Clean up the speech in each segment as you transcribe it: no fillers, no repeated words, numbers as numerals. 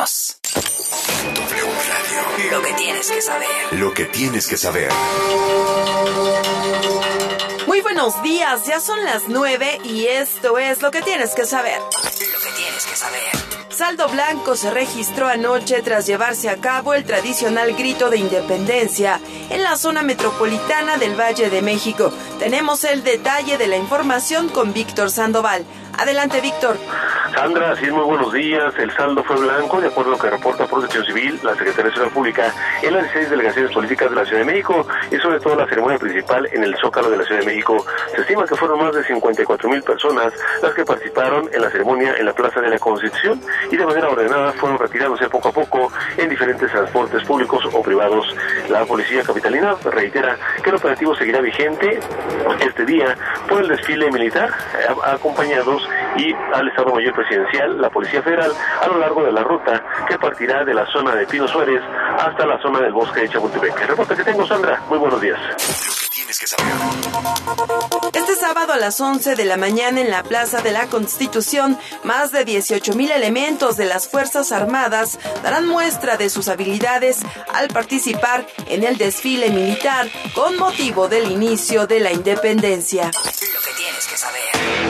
Continuamos. W Radio. Lo que tienes que saber. Lo que tienes que saber. Muy buenos días, ya son las 9 y esto es lo que tienes que saber. Lo que tienes que saber. Saldo blanco se registró anoche tras llevarse a cabo el tradicional grito de independencia en la zona metropolitana del Valle de México. Tenemos el detalle de la información con Víctor Sandoval. Adelante, Víctor. Sandra, sí, muy buenos días. El saldo fue blanco, de acuerdo a lo que reporta Protección Civil, la Secretaría de Seguridad Pública, en las 16 delegaciones políticas de la Ciudad de México, y sobre todo la ceremonia principal en el Zócalo de la Ciudad de México. Se estima que fueron más de 54,000 personas las que participaron en la ceremonia en la Plaza de la Constitución, y de manera ordenada fueron retirándose poco a poco en diferentes transportes públicos o privados. La policía capitalina reitera que el operativo seguirá vigente este día por el desfile militar, acompañados y al Estado Mayor Presidencial, la Policía Federal, a lo largo de la ruta que partirá de la zona de Pino Suárez hasta la zona del bosque de Chapultepec. El reporte que tengo, Sandra. Muy buenos días. Lo que tienes que saber. Este sábado a las 11 de la mañana en la Plaza de la Constitución, más de 18,000 elementos de las Fuerzas Armadas darán muestra de sus habilidades al participar en el desfile militar con motivo del inicio de la independencia. Lo que tienes que saber.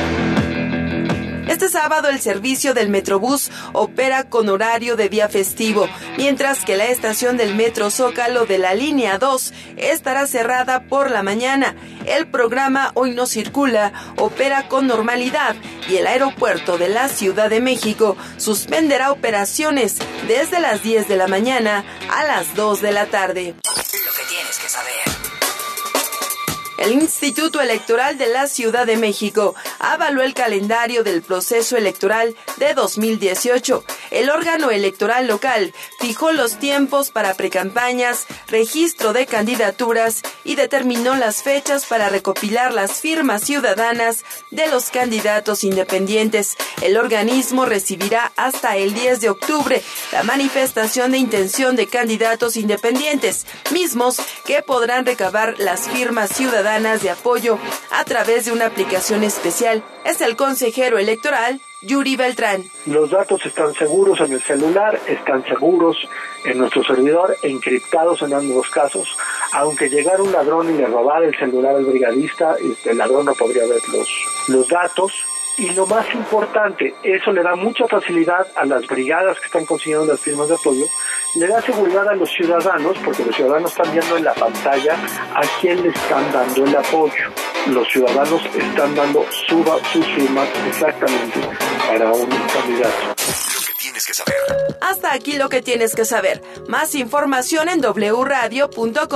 Este sábado el servicio del Metrobús opera con horario de día festivo, mientras que la estación del Metro Zócalo de la línea 2 estará cerrada por la mañana. El programa Hoy No Circula opera con normalidad y el aeropuerto de la Ciudad de México suspenderá operaciones desde las 10 de la mañana a las 2 de la tarde. Lo que tienes que saber. El Instituto Electoral de la Ciudad de México avaló el calendario del proceso electoral de 2018. El órgano electoral local fijó los tiempos para precampañas, registro de candidaturas y determinó las fechas para recopilar las firmas ciudadanas de los candidatos independientes. El organismo recibirá hasta el 10 de octubre la manifestación de intención de candidatos independientes, mismos que podrán recabar las firmas ciudadanas de apoyo a través de una aplicación especial. Es el consejero electoral Yuri Beltrán. Los datos están seguros en el celular, están seguros en nuestro servidor, encriptados en ambos casos. Aunque llegara un ladrón y le robara el celular al brigadista, el ladrón no podría ver los datos. Y lo más importante, eso le da mucha facilidad a las brigadas que están consiguiendo las firmas de apoyo, le da seguridad a los ciudadanos, porque los ciudadanos están viendo en la pantalla a quién le están dando el apoyo. Los ciudadanos están dando sus firmas exactamente para un candidato. Lo que tienes que saber. Hasta aquí lo que tienes que saber. Más información en wradio.com.mx.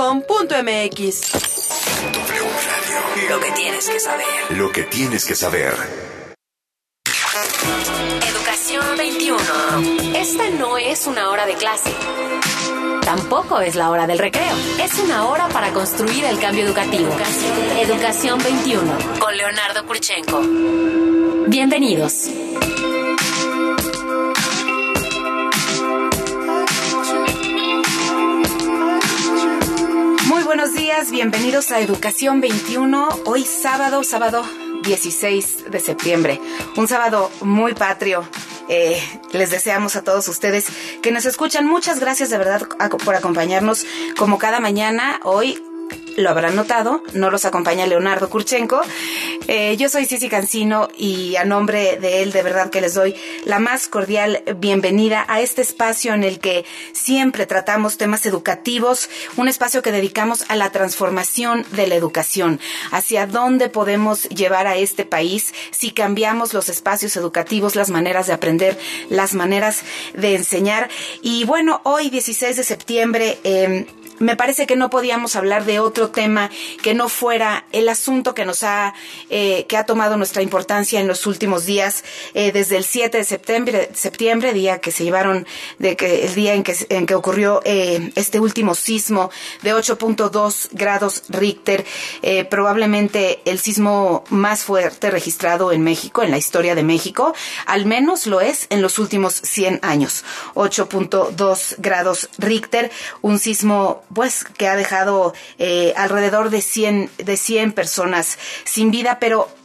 W Radio. Lo que tienes que saber. Lo que tienes que saber. Educación 21. Esta no es una hora de clase. Tampoco es la hora del recreo. Es una hora para construir el cambio educativo. Educación 21. Con Leonardo Kurchenko. Bienvenidos. Muy buenos días, bienvenidos a Educación 21. Hoy sábado 16 de septiembre. Un sábado muy patrio. Les deseamos a todos ustedes que nos escuchan. Muchas gracias de verdad por acompañarnos como cada mañana. Hoy, lo habrán notado, no los acompaña Leonardo Kurchenko. Yo soy Ceci Cancino y a nombre de él de verdad que les doy la más cordial bienvenida a este espacio en el que siempre tratamos temas educativos, un espacio que dedicamos a la transformación de la educación, hacia dónde podemos llevar a este país si cambiamos los espacios educativos, las maneras de aprender, las maneras de enseñar. Y bueno, hoy 16 de septiembre me parece que no podíamos hablar de otro tema que no fuera el asunto que que ha tomado nuestra importancia en los últimos días, desde el 7 de septiembre, día que se llevaron, el día en que ocurrió este último sismo de 8.2 grados Richter, probablemente el sismo más fuerte registrado en México, en la historia de México, al menos lo es en los últimos 100 años. 8.2 grados Richter, un sismo pues que ha dejado alrededor de 100 personas sin vida, pero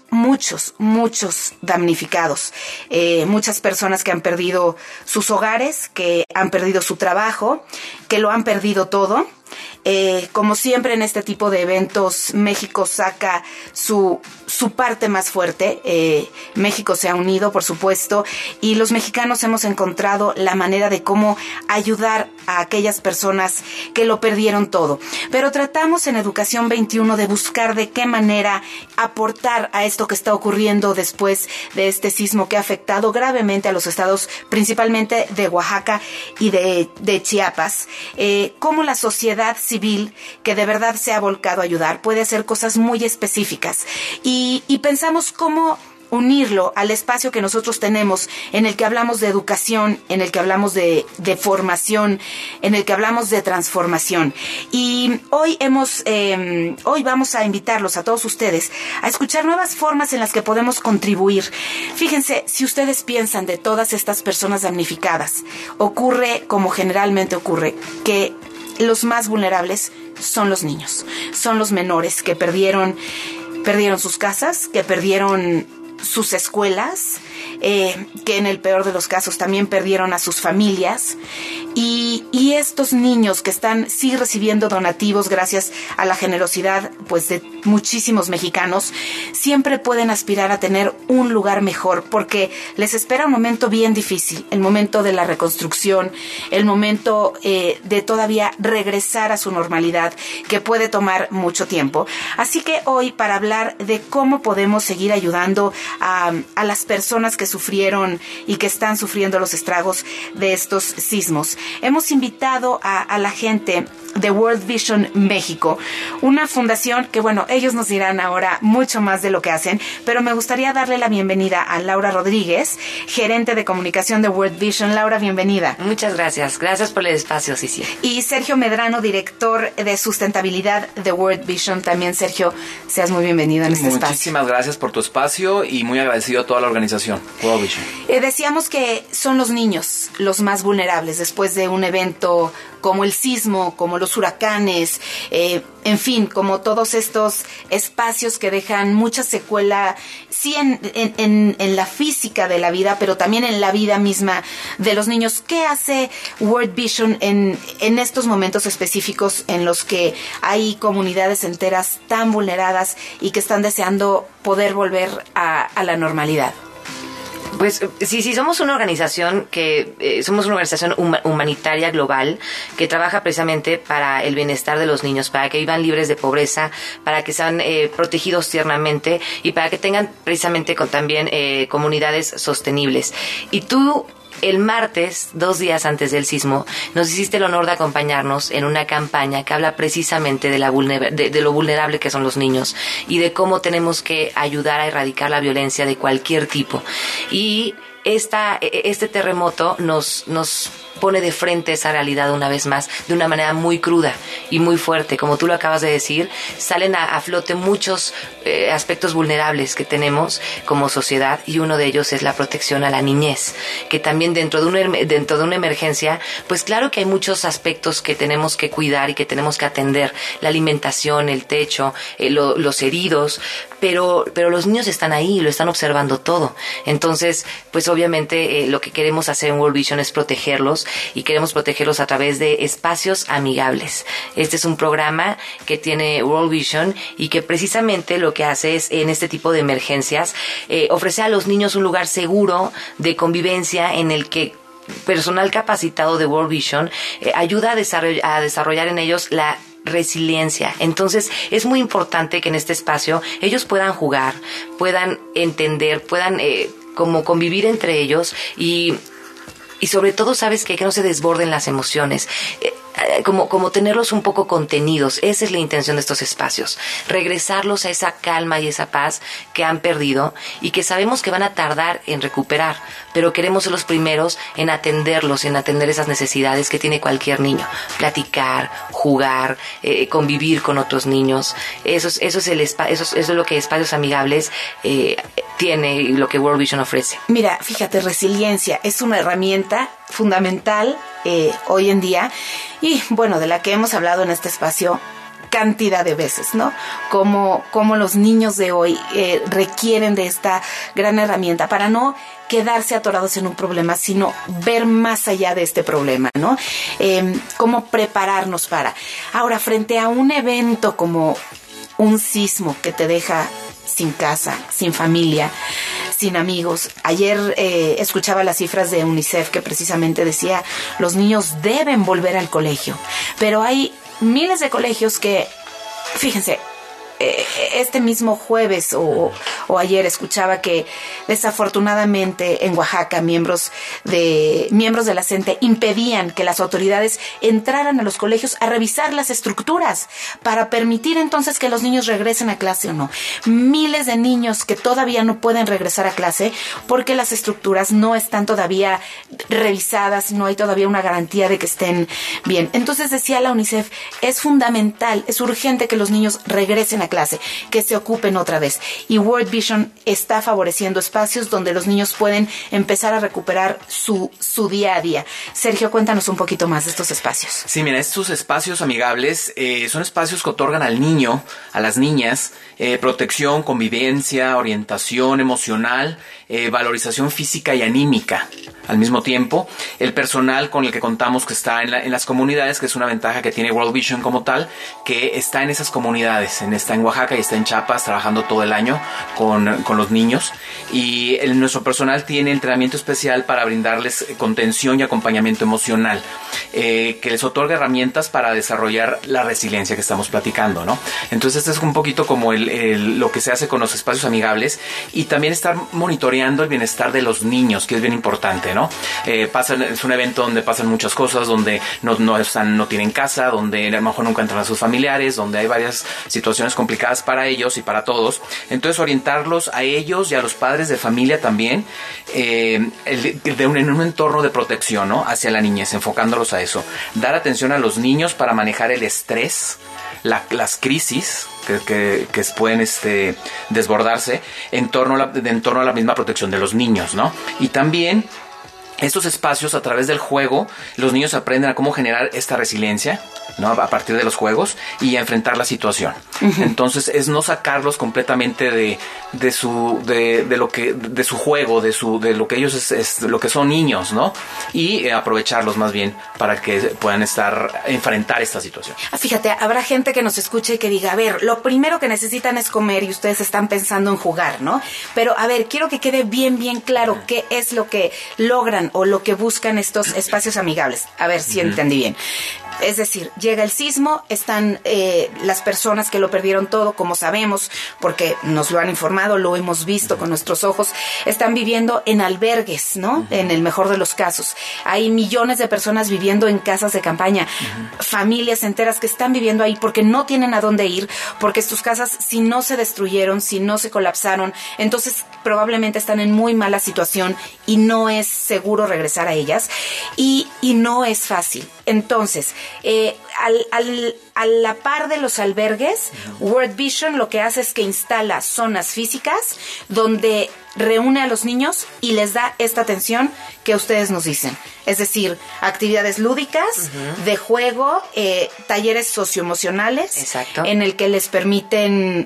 muchos damnificados, muchas personas que han perdido sus hogares, que han perdido su trabajo, que lo han perdido todo. Como siempre en este tipo de eventos, México saca su parte más fuerte. México se ha unido, por supuesto, y los mexicanos hemos encontrado la manera de cómo ayudar a aquellas personas que lo perdieron todo. Pero tratamos en Educación 21 de buscar de qué manera aportar a esto que está ocurriendo después de este sismo que ha afectado gravemente a los estados, principalmente de Oaxaca y de Chiapas. Cómo la sociedad civil, que de verdad se ha volcado a ayudar, puede hacer cosas muy específicas. Y pensamos cómo unirlo al espacio que nosotros tenemos, en el que hablamos de educación, en el que hablamos de formación, en el que hablamos de transformación. Y hoy vamos a invitarlos a todos ustedes a escuchar nuevas formas en las que podemos contribuir. Fíjense, si ustedes piensan de todas estas personas damnificadas, ocurre como generalmente ocurre, que los más vulnerables son los niños, son los menores que perdieron sus casas, que perdieron sus escuelas, que en el peor de los casos también perdieron a sus familias, y estos niños que están sí recibiendo donativos gracias a la generosidad pues de muchísimos mexicanos, siempre pueden aspirar a tener un lugar mejor, porque les espera un momento bien difícil, el momento de la reconstrucción, el momento de todavía regresar a su normalidad, que puede tomar mucho tiempo. Así que hoy, para hablar de cómo podemos seguir ayudando a las personas que sufrieron y que están sufriendo los estragos de estos sismos, hemos invitado a la gente de World Vision México, una fundación que, bueno, ellos nos dirán ahora mucho más de lo que hacen, pero me gustaría darle la bienvenida a Laura Rodríguez, gerente de comunicación de World Vision. Laura, bienvenida. Muchas gracias. Gracias por el espacio, Cici. Y Sergio Medrano, director de sustentabilidad de World Vision. También, Sergio, seas muy bienvenido en este espacio. Muchísimas gracias por tu espacio y muy agradecido a toda la organización, World Vision. Decíamos que son los niños los más vulnerables después de un evento como el sismo, como los huracanes, en fin, como todos estos espacios que dejan mucha secuela, sí en la física de la vida, pero también en la vida misma de los niños. ¿Qué hace World Vision en estos momentos específicos en los que hay comunidades enteras tan vulneradas y que están deseando poder volver a la normalidad? Pues sí, somos una organización humanitaria global que trabaja precisamente para el bienestar de los niños, para que vivan libres de pobreza, para que sean protegidos tiernamente y para que tengan precisamente también comunidades sostenibles. Y tú, el martes, 2 días antes del sismo, nos hiciste el honor de acompañarnos en una campaña que habla precisamente de lo vulnerable que son los niños y de cómo tenemos que ayudar a erradicar la violencia de cualquier tipo. Y este terremoto nos pone de frente esa realidad una vez más, de una manera muy cruda y muy fuerte. Como tú lo acabas de decir, salen a flote muchos aspectos vulnerables que tenemos como sociedad, y uno de ellos es la protección a la niñez, que también dentro de una emergencia, pues claro que hay muchos aspectos que tenemos que cuidar y que tenemos que atender: la alimentación, el techo, los heridos, pero los niños están ahí y lo están observando todo. Entonces, pues obviamente lo que queremos hacer en World Vision es protegerlos, y queremos protegerlos a través de espacios amigables. Este es un programa que tiene World Vision y que precisamente lo que hace es, en este tipo de emergencias, ofrecer a los niños un lugar seguro de convivencia en el que personal capacitado de World Vision ayuda a desarrollar en ellos la resiliencia. Entonces es muy importante que en este espacio ellos puedan jugar, puedan entender, puedan como convivir entre ellos y sobre todo, ¿sabes qué? Que no se desborden las emociones. Como tenerlos un poco contenidos. Esa es la intención de estos espacios. Regresarlos a esa calma y esa paz que han perdido y que sabemos que van a tardar en recuperar, pero queremos ser los primeros en atenderlos, en atender esas necesidades que tiene cualquier niño. Platicar, jugar, convivir con otros niños. Eso es lo que Espacios Amigables tiene y lo que World Vision ofrece. Mira, fíjate, resiliencia es una herramienta fundamental hoy en día, y bueno, de la que hemos hablado en este espacio cantidad de veces, ¿no? Como los niños de hoy requieren de esta gran herramienta para no quedarse atorados en un problema, sino ver más allá de este problema, ¿no? Cómo prepararnos para. Ahora, frente a un evento como un sismo que te deja sin casa, sin familia, sin amigos. Ayer escuchaba las cifras de UNICEF que precisamente decía los niños deben volver al colegio, pero hay miles de colegios que, fíjense, este mismo jueves o ayer escuchaba que desafortunadamente en Oaxaca miembros de la CENTE impedían que las autoridades entraran a los colegios a revisar las estructuras para permitir entonces que los niños regresen a clase o no. Miles de niños que todavía no pueden regresar a clase porque las estructuras no están todavía revisadas, no hay todavía una garantía de que estén bien. Entonces decía la UNICEF, es fundamental, es urgente que los niños regresen a clase, que se ocupen otra vez. Y World Vision está favoreciendo espacios donde los niños pueden empezar a recuperar su día a día. Sergio, cuéntanos un poquito más de estos espacios. Sí, mira, estos espacios amigables son espacios que otorgan al niño, a las niñas, protección, convivencia, orientación emocional, valorización física y anímica. Al mismo tiempo, el personal con el que contamos que está en las comunidades, que es una ventaja que tiene World Vision como tal, que está en esas comunidades, está en Oaxaca y está en Chiapas trabajando todo el año con los niños. Y nuestro personal tiene entrenamiento especial para brindarles contención y acompañamiento emocional, que les otorga herramientas para desarrollar la resiliencia que estamos platicando, ¿no? Entonces este es un poquito como lo que se hace con los espacios amigables, y también estar monitoreando el bienestar de los niños, que es bien importante, ¿no? Es un evento donde pasan muchas cosas, donde no tienen casa, donde a lo mejor no encuentran a sus familiares, donde hay varias situaciones complicadas para ellos y para todos. Entonces orientarlos a ellos y a los padres de familia también en un entorno de protección, ¿no? Hacia la niñez, enfocándolos a eso. Dar atención a los niños para manejar el estrés, las crisis que pueden desbordarse en torno a la misma protección de los niños, ¿no? Y también estos espacios, a través del juego, los niños aprenden a cómo generar esta resiliencia, ¿no? A partir de los juegos, y a enfrentar la situación. Uh-huh. Entonces es no sacarlos completamente de su juego, de lo que ellos es lo que son niños, ¿no? Y aprovecharlos más bien para que puedan enfrentar esta situación. Fíjate, habrá gente que nos escuche y que diga, a ver, lo primero que necesitan es comer y ustedes están pensando en jugar, ¿no? Pero a ver, quiero que quede bien claro qué es lo que logran o lo que buscan estos espacios amigables. A ver si entendí bien. Es decir, llega el sismo, están las personas que lo perdieron todo, como sabemos, porque nos lo han informado, lo hemos visto con nuestros ojos, están viviendo en albergues, ¿no? En el mejor de los casos. Hay millones de personas viviendo en casas de campaña, familias enteras que están viviendo ahí porque no tienen a dónde ir, porque sus casas, si no se destruyeron, si no se colapsaron, entonces probablemente están en muy mala situación y no es seguro regresar a ellas, y no es fácil. Entonces, a la par de los albergues, World Vision lo que hace es que instala zonas físicas donde reúne a los niños y les da esta atención que ustedes nos dicen. Es decir, actividades lúdicas, de juego, talleres socioemocionales. Exacto. En el que les permiten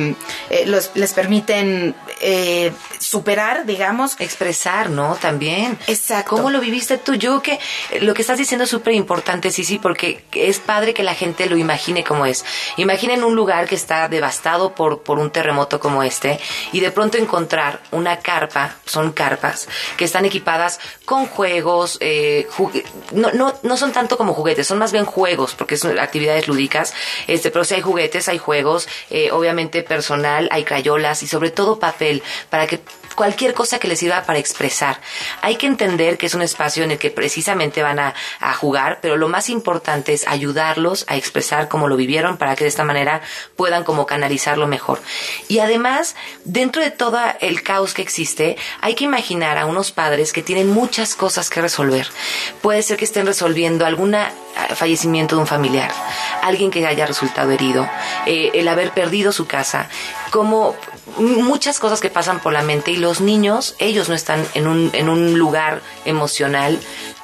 superar, digamos. Expresar, ¿no? También. Exacto. ¿Cómo lo viviste tú? Yo que lo que estás diciendo es súper importante, sí, porque es padre que la gente lo imagine como es. Imaginen un lugar que está devastado por un terremoto como este, y de pronto encontrar una carpa, son carpas, que están equipadas con juegos, no son tanto como juguetes, son más bien juegos, porque son actividades lúdicas, pero sí hay juguetes, hay juegos, obviamente personal, hay crayolas y sobre todo papel, para que cualquier cosa que les sirva para expresar. Hay que entender que es un espacio en el que precisamente van a jugar, pero lo más importante es ayudarlos a expresar cómo lo vivieron para que de esta manera puedan como canalizarlo mejor. Y además, dentro de todo el caos que existe, hay que imaginar a unos padres que tienen muchas cosas que resolver. Puede ser que estén resolviendo algún fallecimiento de un familiar, alguien que haya resultado herido, el haber perdido su casa, como muchas cosas que pasan por la mente, y los niños, ellos no están en un lugar emocional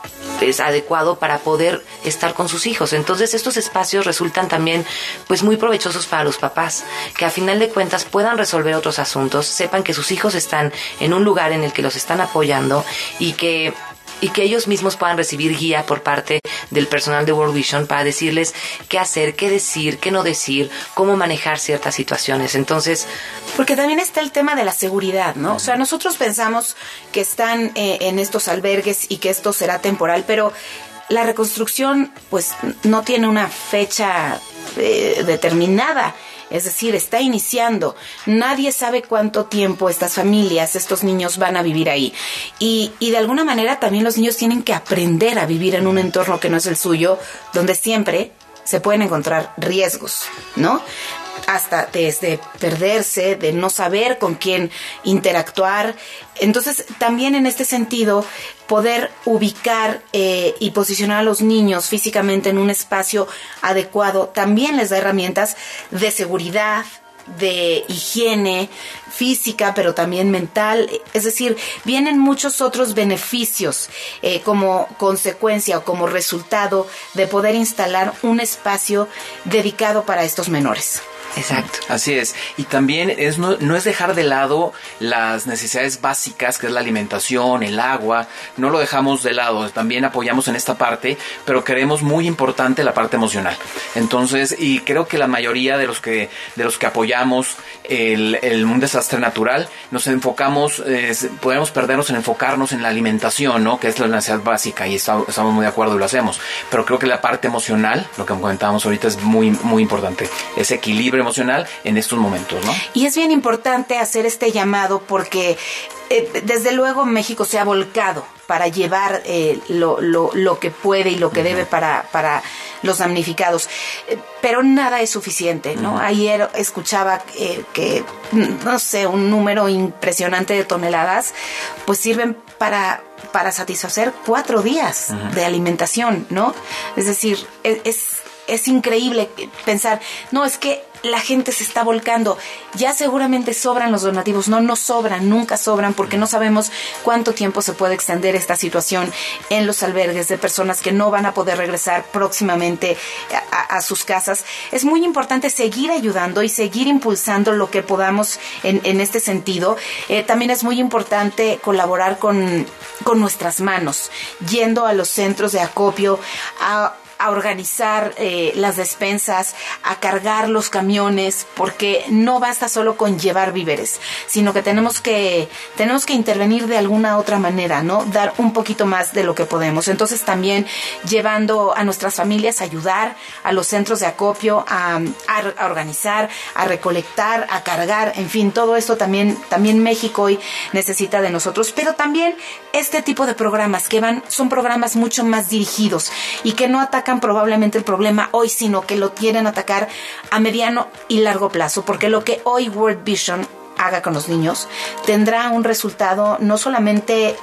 es adecuado para poder estar con sus hijos. Entonces estos espacios resultan también pues muy provechosos para los papás, que a final de cuentas puedan resolver otros asuntos, sepan que sus hijos están en un lugar en el que los están apoyando y que ellos mismos puedan recibir guía por parte del personal de World Vision para decirles qué hacer, qué decir, qué no decir, cómo manejar ciertas situaciones. Entonces, porque también está el tema de la seguridad, ¿no? O sea, nosotros pensamos que están en estos albergues y que esto será temporal, pero la reconstrucción pues no tiene una fecha determinada. Es decir, está iniciando. Nadie sabe cuánto tiempo estas familias, estos niños van a vivir ahí. Y de alguna manera también los niños tienen que aprender a vivir en un entorno que no es el suyo, donde siempre se pueden encontrar riesgos, ¿no? Hasta desde perderse, de no saber con quién interactuar. Entonces, también en este sentido, poder ubicar y posicionar a los niños físicamente en un espacio adecuado también les da herramientas de seguridad, de higiene física, pero también mental. Es decir, vienen muchos otros beneficios como consecuencia o como resultado de poder instalar un espacio dedicado para estos menores. Exacto. Así es. Y también no es dejar de lado las necesidades básicas, que es la alimentación, el agua. No lo dejamos de lado. También apoyamos en esta parte, pero creemos muy importante la parte emocional. Entonces, y creo que la mayoría de los que apoyamos un desastre natural, nos enfocamos, podemos perdernos en enfocarnos en la alimentación, ¿no? Que es la necesidad básica, y estamos muy de acuerdo y lo hacemos. Pero creo que la parte emocional, lo que comentábamos ahorita, es muy, muy importante. Ese equilibrio emocional en estos momentos, ¿no? Y es bien importante hacer este llamado porque desde luego México se ha volcado para llevar lo que puede y lo que debe para los damnificados, pero nada es suficiente, ¿no? Ayer escuchaba que no sé, un número impresionante de toneladas pues sirven para satisfacer 4 días de alimentación, ¿no? Es decir, es increíble pensar, no, es que la gente se está volcando, ya seguramente sobran los donativos. No sobran, nunca sobran, porque no sabemos cuánto tiempo se puede extender esta situación en los albergues de personas que no van a poder regresar próximamente a sus casas. Es muy importante seguir ayudando y seguir impulsando lo que podamos en este sentido. También es muy importante colaborar con nuestras manos, yendo a los centros de acopio, a organizar las despensas, a cargar los camiones, porque no basta solo con llevar víveres, sino que tenemos que intervenir de alguna otra manera, ¿no? Dar un poquito más de lo que podemos. Entonces también llevando a nuestras familias a ayudar a los centros de acopio, a organizar, a recolectar, a cargar, en fin, todo esto también México hoy necesita de nosotros, pero también este tipo de programas son programas mucho más dirigidos y que no atacan probablemente el problema hoy, sino que lo quieren atacar a mediano y largo plazo, porque lo que hoy World Vision haga con los niños tendrá un resultado no solamente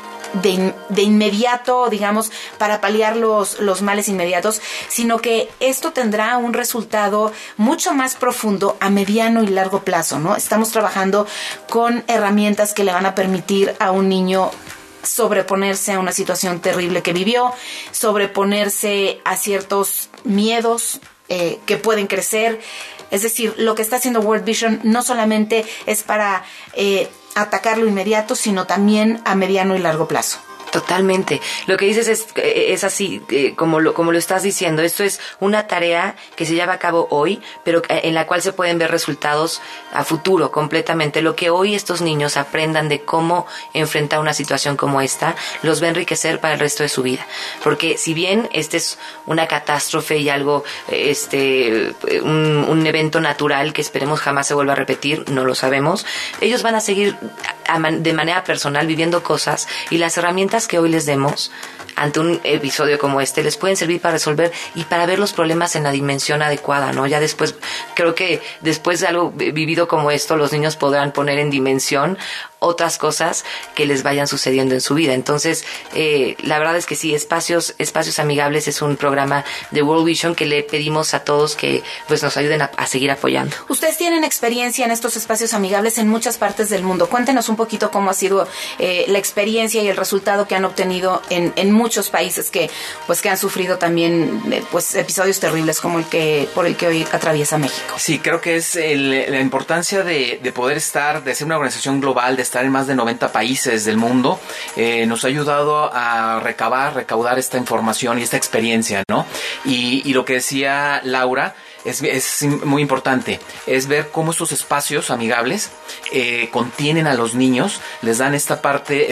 de inmediato, digamos, para paliar los males inmediatos, sino que esto tendrá un resultado mucho más profundo a mediano y largo plazo, ¿no? Estamos trabajando con herramientas que le van a permitir a un niño sobreponerse a una situación terrible que vivió, sobreponerse a ciertos miedos que pueden crecer. Es decir, lo que está haciendo World Vision no solamente es para atacar lo inmediato, sino también a mediano y largo plazo. Totalmente. Lo que dices es así, como lo estás diciendo. Esto es una tarea que se lleva a cabo hoy, pero en la cual se pueden ver resultados a futuro completamente. Lo que hoy estos niños aprendan de cómo enfrentar una situación como esta, los va a enriquecer para el resto de su vida. Porque si bien este es una catástrofe y algo, un evento natural que esperemos jamás se vuelva a repetir, no lo sabemos, ellos van a seguir de manera personal viviendo cosas, y las herramientas que hoy les demos ante un episodio como este les pueden servir para resolver y para ver los problemas en la dimensión adecuada, ¿no? Ya después, creo que después de algo vivido como esto, los niños podrán poner en dimensión otras cosas que les vayan sucediendo en su vida. Entonces, la verdad es que sí, Espacios Amigables es un programa de World Vision que le pedimos a todos que pues nos ayuden a seguir apoyando. Ustedes tienen experiencia en estos espacios amigables en muchas partes del mundo. Cuéntenos un poquito cómo ha sido la experiencia y el resultado que han obtenido en muchos países que han sufrido también pues episodios terribles como por el que hoy atraviesa México. Sí, creo que es la importancia de poder de ser una organización global, de estar en más de 90 países del mundo, nos ha ayudado a recaudar esta información y esta experiencia, ¿no? Y lo que decía Laura es muy importante, es ver cómo estos espacios amigables contienen a los niños, les dan esta parte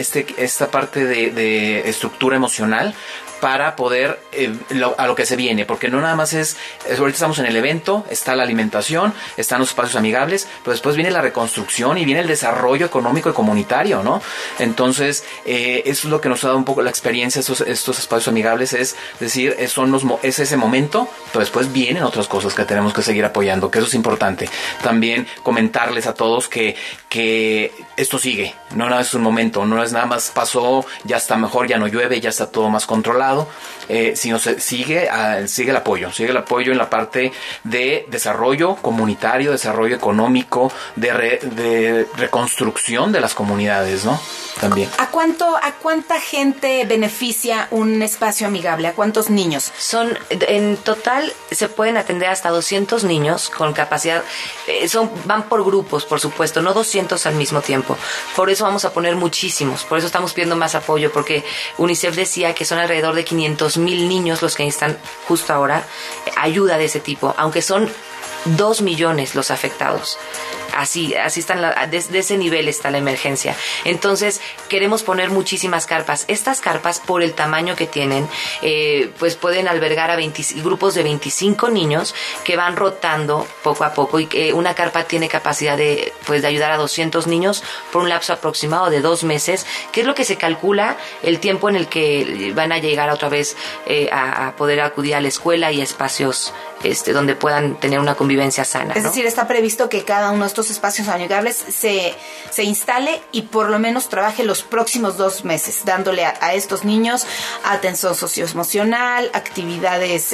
de estructura emocional para poder a lo que se viene, porque no nada más ahorita estamos en el evento, está la alimentación, están los espacios amigables, pero después viene la reconstrucción y viene el desarrollo económico y comunitario, ¿no? Entonces, eso es lo que nos ha dado un poco la experiencia, estos espacios amigables, es decir, es ese momento, pero después vienen otras cosas que tenemos que seguir apoyando, que eso es importante. También comentarles a todos que esto sigue, no nada es un momento, no es nada más pasó, ya está mejor, ya no llueve, ya está todo más controlado, sino sigue el apoyo en la parte de desarrollo comunitario, desarrollo económico, de reconstrucción de las comunidades, ¿no? También. ¿A cuánta gente beneficia un espacio amigable? ¿A cuántos niños? En total se pueden atender hasta 200 niños con capacidad, van por grupos, por supuesto, no 200 al mismo tiempo. Por eso vamos a poner muchísimos, por eso estamos pidiendo más apoyo, porque UNICEF decía que son alrededor de 500,000 niños los que necesitan justo ahora ayuda de ese tipo, aunque son 2 millones los afectados. Así están, de ese nivel está la emergencia. Entonces, queremos poner muchísimas carpas. Estas carpas, por el tamaño que tienen, pues pueden albergar a grupos de 25 niños que van rotando poco a poco, y una carpa tiene capacidad de ayudar a 200 niños por un lapso aproximado de 2 meses, que es lo que se calcula el tiempo en el que van a llegar otra vez a poder acudir a la escuela y a espacios donde puedan tener una convivencia sana, Es ¿no? decir, está previsto que cada uno de estos espacios amigables se instale y por lo menos trabaje los próximos 2 meses, dándole a estos niños atención socioemocional, actividades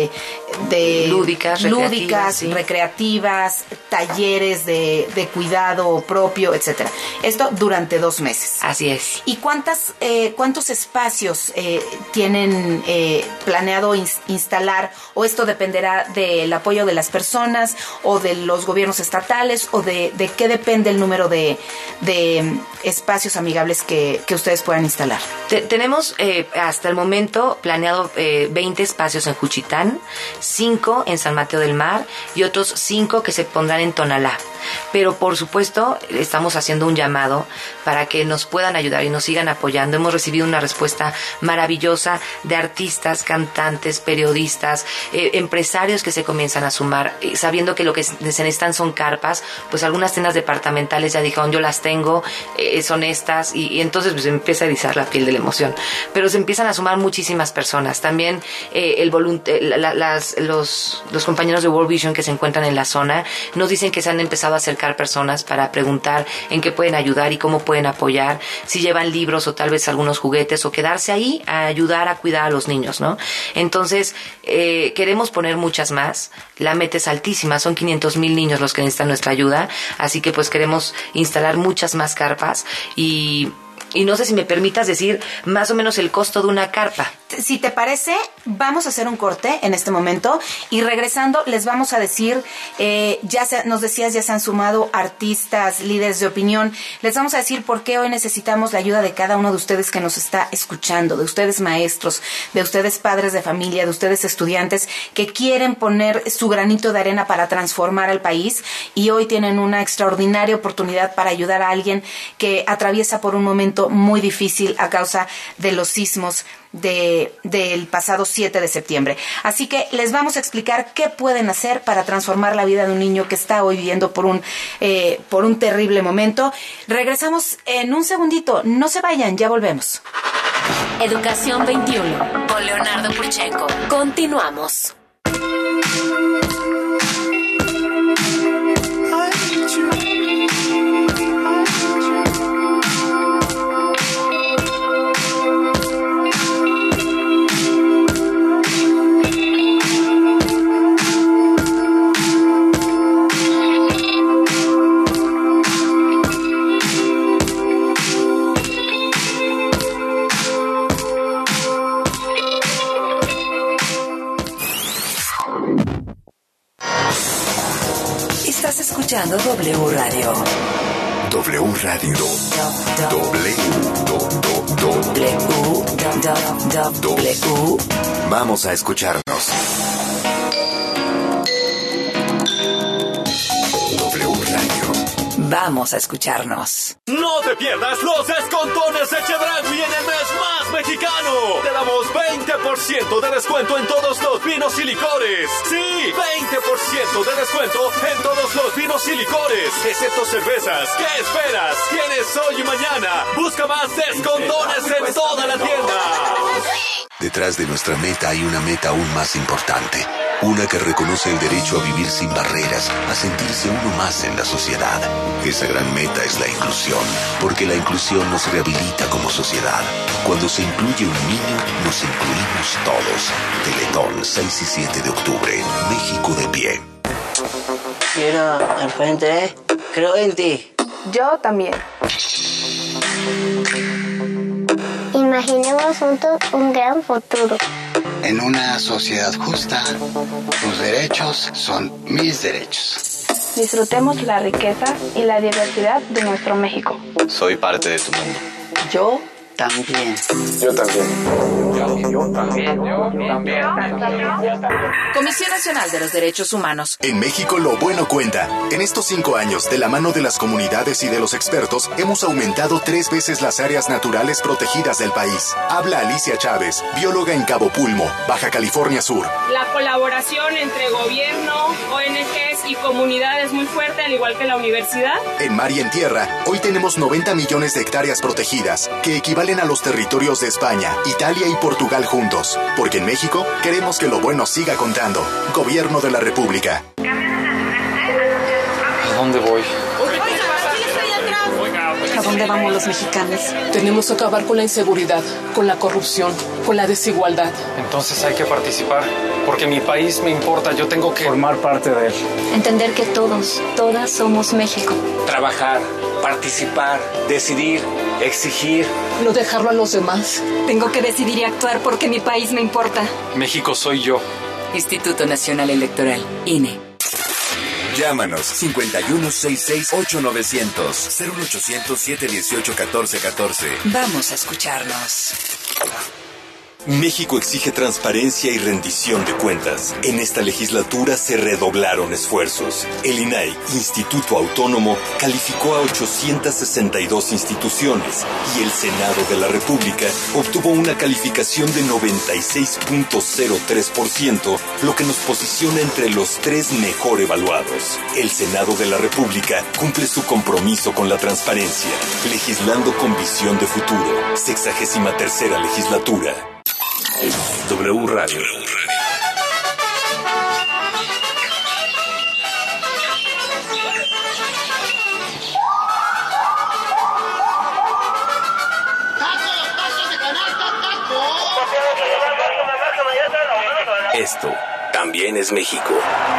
lúdicas, recreativas, talleres de cuidado propio, etcétera. Esto durante 2 meses. Así es. ¿Y cuántos espacios tienen planeado instalar, o esto dependerá del apoyo de las personas o de los gobiernos estatales, o de qué depende el número de espacios amigables que ustedes puedan instalar? Tenemos hasta el momento planeado 20 espacios en Juchitán, 5 en San Mateo del Mar y otros 5 que se pondrán en Tonalá. Pero por supuesto estamos haciendo un llamado para que nos puedan ayudar y nos sigan apoyando. Hemos recibido una respuesta maravillosa de artistas, cantantes, periodistas, empresarios que se comienzan a sumar, sabiendo que lo que se necesitan son carpas. Pues algunas tiendas departamentales ya dijeron, yo las tengo, son estas, y entonces pues empieza a erizar la piel de la emoción. Pero se empiezan a sumar muchísimas personas. También los compañeros de World Vision que se encuentran en la zona nos dicen que se han empezado a acercar personas para preguntar en qué pueden ayudar y cómo pueden apoyar, si llevan libros o tal vez algunos juguetes, o quedarse ahí a ayudar a cuidar a los niños, ¿no? Entonces, queremos poner muchas más. La meta es altísima, son 500,000 niños los que necesitan nuestra ayuda, así que pues queremos instalar muchas más carpas y no sé si me permitas decir más o menos el costo de una carpa. Si te parece, vamos a hacer un corte en este momento y regresando les vamos a decir, nos decías, ya se han sumado artistas, líderes de opinión, les vamos a decir por qué hoy necesitamos la ayuda de cada uno de ustedes que nos está escuchando, de ustedes maestros, de ustedes padres de familia, de ustedes estudiantes que quieren poner su granito de arena para transformar al país, y hoy tienen una extraordinaria oportunidad para ayudar a alguien que atraviesa por un momento muy difícil a causa de los sismos del pasado 7 de septiembre. Así que les vamos a explicar qué pueden hacer para transformar la vida de un niño que está hoy viviendo por un terrible momento. Regresamos en un segundito, no se vayan, ya volvemos. Educación 21 con Leonardo Purchenko. Continuamos. escuchando W Radio. W Radio. W. Vamos a escucharnos. W Radio. Vamos a escucharnos. No te pierdas los descontones de Chedraui en el mes más mexicano. Te damos 20% de descuento en todos los vinos y licores. Sí, 20% de descuento en todos los vinos y licores, excepto cervezas. ¿Qué esperas? Tienes hoy y mañana. Busca más descontones en toda la tienda. Detrás de nuestra meta hay una meta aún más importante. Una que reconoce el derecho a vivir sin barreras, a sentirse uno más en la sociedad. Esa gran meta es la inclusión, porque la inclusión nos rehabilita como sociedad. Cuando se incluye un niño, nos incluimos todos. Teletón, 6 y 7 de octubre. México de pie. Quiero al frente, creo en ti. Yo también. Imaginemos juntos un gran futuro. En una sociedad justa, tus derechos son mis derechos. Disfrutemos la riqueza y la diversidad de nuestro México. Soy parte de tu mundo. Yo también. Yo también. Yo también. Comisión Nacional de los Derechos Humanos. En México lo bueno cuenta. En estos 5 años, de la mano de las comunidades y de los expertos, hemos aumentado 3 veces las áreas naturales protegidas del país. Habla Alicia Chávez, bióloga en Cabo Pulmo, Baja California Sur. La colaboración entre gobierno, ONGs y comunidades es muy fuerte, al igual que la universidad. En Mar y en Tierra, hoy tenemos 90 millones de hectáreas protegidas, que equivalen a los territorios de España, Italia y Portugal juntos. Porque en México queremos que lo bueno siga contando. Gobierno de la República. ¿A dónde voy? ¿A dónde vamos los mexicanos? Tenemos que acabar con la inseguridad, con la corrupción, con la desigualdad. Entonces hay que participar, porque mi país me importa, yo tengo que formar parte de él. Entender que todos, todas somos México. Trabajar, participar, decidir, exigir. No dejarlo a los demás. Tengo que decidir y actuar porque mi país me importa. México soy yo. Instituto Nacional Electoral, INE. Llámanos 5166-8900 01800-718-1414. Vamos a escucharnos. México exige transparencia y rendición de cuentas. En esta legislatura se redoblaron esfuerzos. El INAI, Instituto Autónomo, calificó a 862 instituciones y el Senado de la República obtuvo una calificación de 96.03%, lo que nos posiciona entre los 3 mejor evaluados. El Senado de la República cumple su compromiso con la transparencia, legislando con visión de futuro. 63ª legislatura. W Radio. Esto también es México.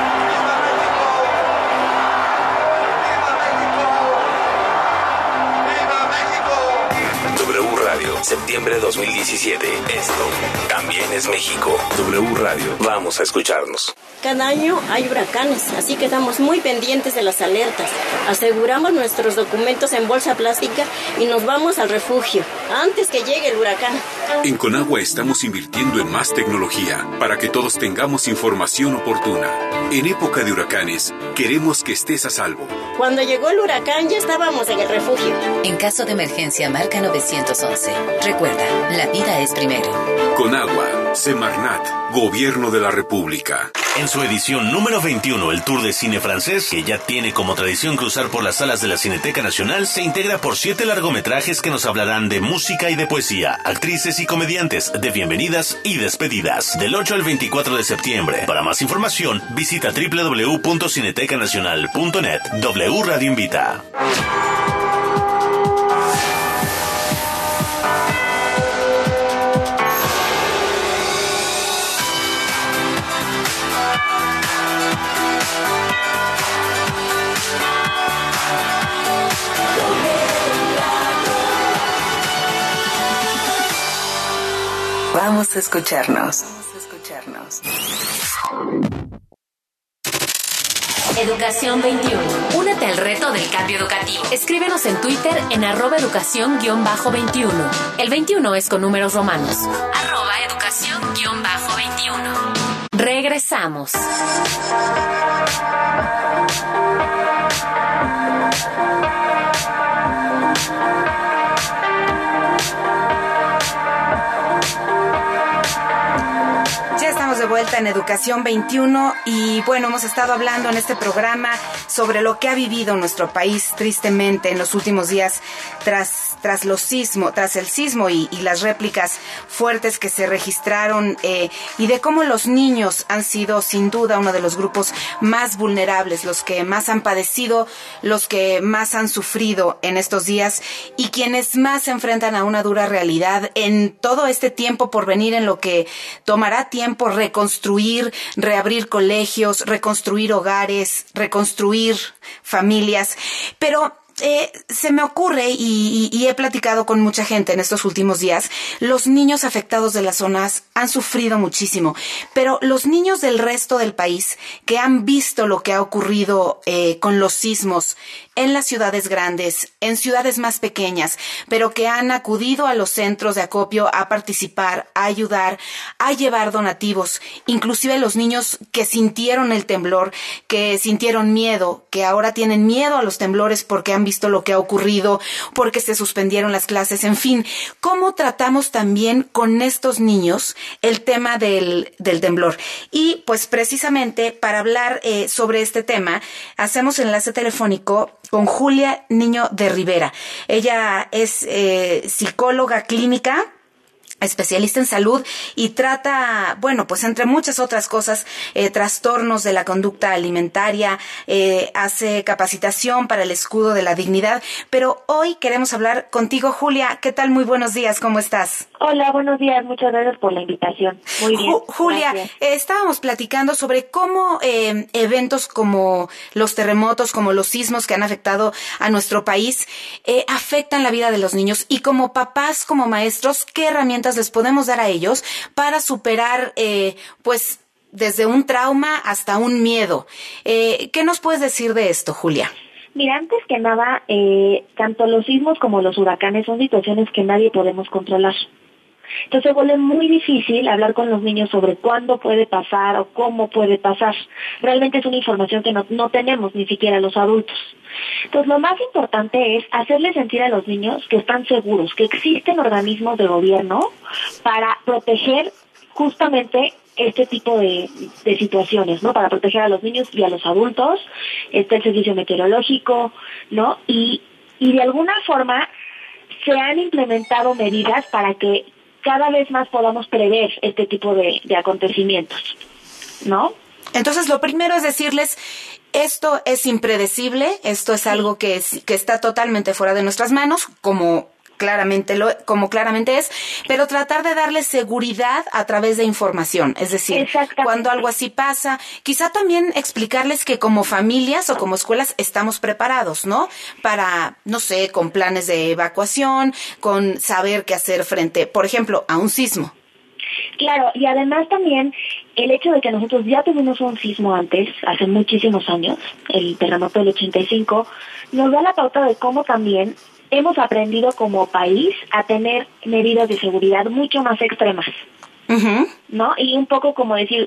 Septiembre 2017. Esto también es México. W Radio. Vamos a escucharnos. Cada año hay huracanes, así que estamos muy pendientes de las alertas. Aseguramos nuestros documentos en bolsa plástica y nos vamos al refugio antes que llegue el huracán. En Conagua estamos invirtiendo en más tecnología para que todos tengamos información oportuna. En época de huracanes, queremos que estés a salvo. Cuando llegó el huracán ya estábamos en el refugio. En caso de emergencia, marca 911. Recuerda, la vida es primero. Conagua, Semarnat, Gobierno de la República. En su edición número 21, el Tour de Cine Francés, que ya tiene como tradición cruzar por las salas de la Cineteca Nacional, se integra por 7 largometrajes que nos hablarán de música y de poesía, actrices y comediantes, de bienvenidas y despedidas. Del 8 al 24 de septiembre. Para más información, visita www.cinetecanacional.net. W Radio invita. Vamos a escucharnos. Educación 21. Únete al reto del cambio educativo. Escríbenos en Twitter en @educación_21. El 21 es con números romanos. @educación_21. Regresamos. Ya estamos de vuelta en Educación 21 y bueno, hemos estado hablando en este programa sobre lo que ha vivido nuestro país tristemente en los últimos días tras el sismo y las réplicas fuertes que se registraron y de cómo los niños han sido sin duda uno de los grupos más vulnerables, los que más han padecido, los que más han sufrido en estos días y quienes más se enfrentan a una dura realidad en todo este tiempo por venir, en lo que tomará tiempo reconstruir, reabrir colegios, reconstruir hogares, reconstruir familias, pero se me ocurre y he platicado con mucha gente en estos últimos días, los niños afectados de las zonas han sufrido muchísimo, pero los niños del resto del país que han visto lo que ha ocurrido con los sismos en las ciudades grandes, en ciudades más pequeñas, pero que han acudido a los centros de acopio a participar, a ayudar, a llevar donativos, inclusive los niños que sintieron el temblor, que sintieron miedo, que ahora tienen miedo a los temblores porque han visto lo que ha ocurrido, porque se suspendieron las clases, en fin, ¿cómo tratamos también con estos niños el tema del temblor? Y pues precisamente para hablar sobre este tema, hacemos enlace telefónico con Julia Niño de Rivera. Ella es psicóloga clínica, especialista en salud y trata, bueno, pues entre muchas otras cosas, trastornos de la conducta alimentaria, hace capacitación para el escudo de la dignidad, pero hoy queremos hablar contigo, Julia. ¿Qué tal? Muy buenos días, ¿cómo estás? Hola, buenos días, muchas gracias por la invitación. Muy bien. Julia, estábamos platicando sobre cómo eventos como los terremotos, como los sismos que han afectado a nuestro país, afectan la vida de los niños y como papás, como maestros, ¿qué herramientas les podemos dar a ellos para superar, pues, desde un trauma hasta un miedo? ¿Qué nos puedes decir de esto, Julia? Mira, antes que nada, tanto los sismos como los huracanes son situaciones que nadie podemos controlar. Entonces se vuelve muy difícil hablar con los niños sobre cuándo puede pasar o cómo puede pasar. Realmente es una información que no tenemos ni siquiera los adultos. Entonces lo más importante es hacerles sentir a los niños que están seguros, que existen organismos de gobierno para proteger justamente este tipo de situaciones, ¿no? Para proteger a los niños y a los adultos. Está el servicio meteorológico, ¿no? Y de alguna forma se han implementado medidas para que cada vez más podamos prever este tipo de acontecimientos, ¿no? Entonces, lo primero es decirles, esto es impredecible, esto es algo que está totalmente fuera de nuestras manos, como claramente es, pero tratar de darles seguridad a través de información, es decir, cuando algo así pasa, quizá también explicarles que como familias o como escuelas estamos preparados, ¿no? Para, no sé, con planes de evacuación, con saber qué hacer frente, por ejemplo, a un sismo. Claro, y además también el hecho de que nosotros ya tuvimos un sismo antes, hace muchísimos años, el terremoto del 85, nos da la pauta de cómo también hemos aprendido como país a tener medidas de seguridad mucho más extremas, ¿no? Y un poco como decir,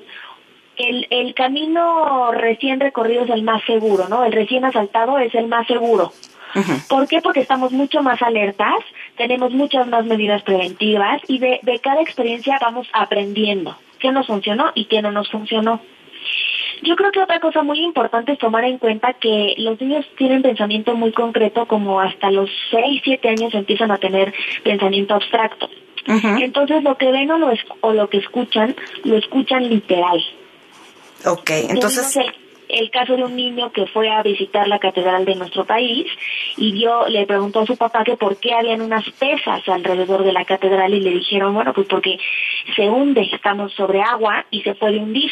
el camino recién recorrido es el más seguro, ¿no? El recién asaltado es el más seguro. ¿Por qué? Porque estamos mucho más alertas, tenemos muchas más medidas preventivas y de cada experiencia vamos aprendiendo qué nos funcionó y qué no nos funcionó. Yo creo que otra cosa muy importante es tomar en cuenta que los niños tienen pensamiento muy concreto, como hasta los 6, 7 años empiezan a tener pensamiento abstracto. Entonces lo que ven o lo que escuchan, lo escuchan literal. Ok, entonces el caso de un niño que fue a visitar la catedral de nuestro país y le preguntó a su papá que por qué habían unas pesas alrededor de la catedral y le dijeron, bueno, pues porque se hunde, estamos sobre agua y se puede hundir.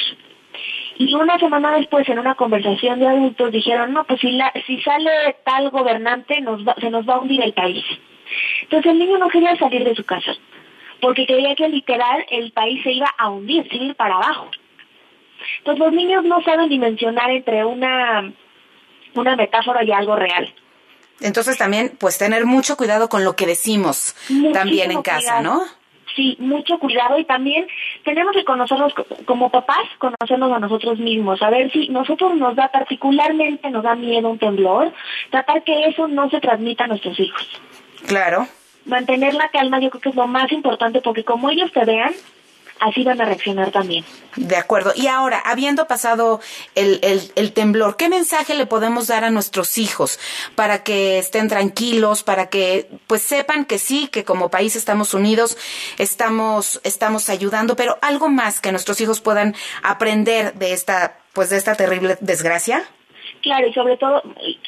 Y una semana después, en una conversación de adultos, dijeron, no, pues si sale tal gobernante, se nos va a hundir el país. Entonces el niño no quería salir de su casa, porque creía que literal el país se iba a hundir, se iba a ir para abajo. pues los niños no saben dimensionar entre una metáfora y algo real. Entonces también, pues tener mucho cuidado con lo que decimos también en casa, ¿no? Sí, mucho cuidado, y también tenemos que conocernos como papás, conocernos a nosotros mismos, a ver si nosotros nos da miedo un temblor, tratar que eso no se transmita a nuestros hijos. Claro. Mantener la calma yo creo que es lo más importante, porque como ellos te vean, así van a reaccionar también. De acuerdo. Y ahora, habiendo pasado el temblor, ¿qué mensaje le podemos dar a nuestros hijos para que estén tranquilos, para que pues sepan que sí, que como país estamos unidos, estamos ayudando, pero algo más que nuestros hijos puedan aprender de esta terrible desgracia? Claro, y sobre todo,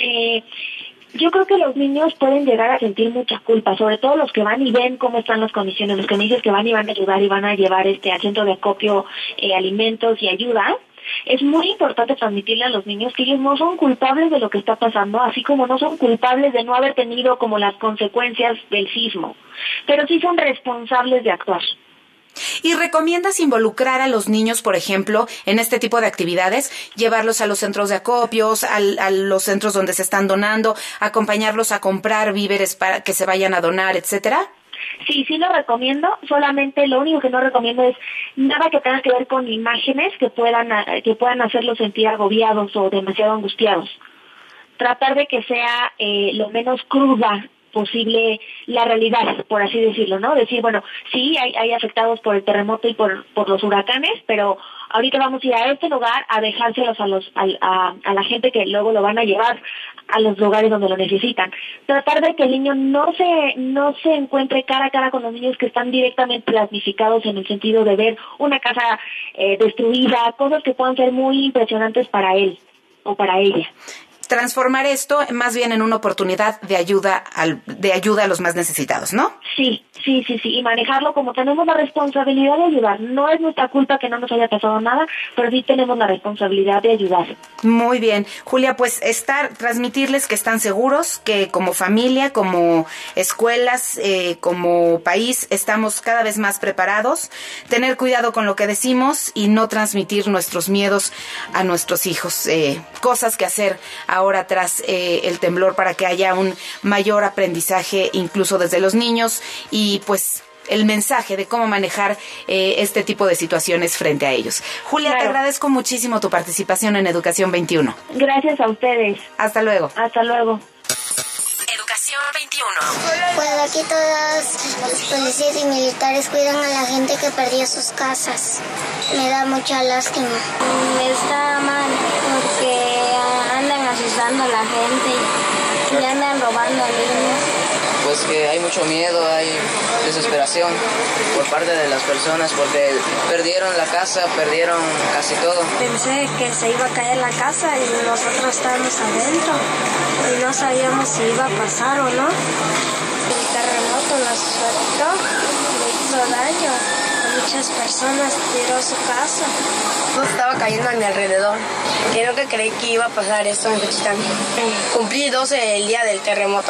yo creo que los niños pueden llegar a sentir mucha culpa, sobre todo los que van y ven cómo están las condiciones, los que me dices que van y van a ayudar y van a llevar al centro de acopio alimentos y ayuda. Es muy importante transmitirle a los niños que ellos no son culpables de lo que está pasando, así como no son culpables de no haber tenido como las consecuencias del sismo, pero sí son responsables de actuar. ¿Y recomiendas involucrar a los niños, por ejemplo, en este tipo de actividades? Llevarlos a los centros de acopios, a los centros donde se están donando, acompañarlos a comprar víveres para que se vayan a donar, etcétera. Sí lo recomiendo, solamente lo único que no recomiendo es nada que tenga que ver con imágenes que puedan hacerlos sentir agobiados o demasiado angustiados. Tratar de que sea lo menos cruda posible la realidad, por así decirlo, ¿no? Decir, bueno, sí, hay afectados por el terremoto y por los huracanes, pero ahorita vamos a ir a este lugar a dejárselos a la gente que luego lo van a llevar a los lugares donde lo necesitan. Tratar de que el niño no se encuentre cara a cara con los niños que están directamente damnificados, en el sentido de ver una casa destruida, cosas que puedan ser muy impresionantes para él o para ella. Transformar esto más bien en una oportunidad de ayuda a los más necesitados, ¿no? Sí, y manejarlo como tenemos la responsabilidad de ayudar. No es nuestra culpa que no nos haya pasado nada, pero sí tenemos la responsabilidad de ayudar. Muy bien. Julia, pues transmitirles que están seguros, que como familia, como escuelas, como país, estamos cada vez más preparados, tener cuidado con lo que decimos y no transmitir nuestros miedos a nuestros hijos. Cosas que hacer ahora tras el temblor para que haya un mayor aprendizaje incluso desde los niños, y pues el mensaje de cómo manejar este tipo de situaciones frente a ellos. Julia, claro. Te agradezco muchísimo tu participación en Educación 21. Gracias a ustedes. Hasta luego. Hasta luego. Educación 21. Pues aquí todos los policías y militares cuidan a la gente que perdió sus casas. Me da mucha lástima. Me está mal porque andan asustando a la gente y andan robando a niños. Pues que hay mucho miedo, hay desesperación por parte de las personas porque perdieron la casa, perdieron casi todo. Pensé que se iba a caer la casa y nosotros estábamos adentro y no sabíamos si iba a pasar o no. El terremoto nos afectó, le hizo daño. Muchas personas tiró su casa. Todo estaba cayendo a mi alrededor. Creo que creí que iba a pasar esto en Juchitán. Cumplí 12 el día del terremoto.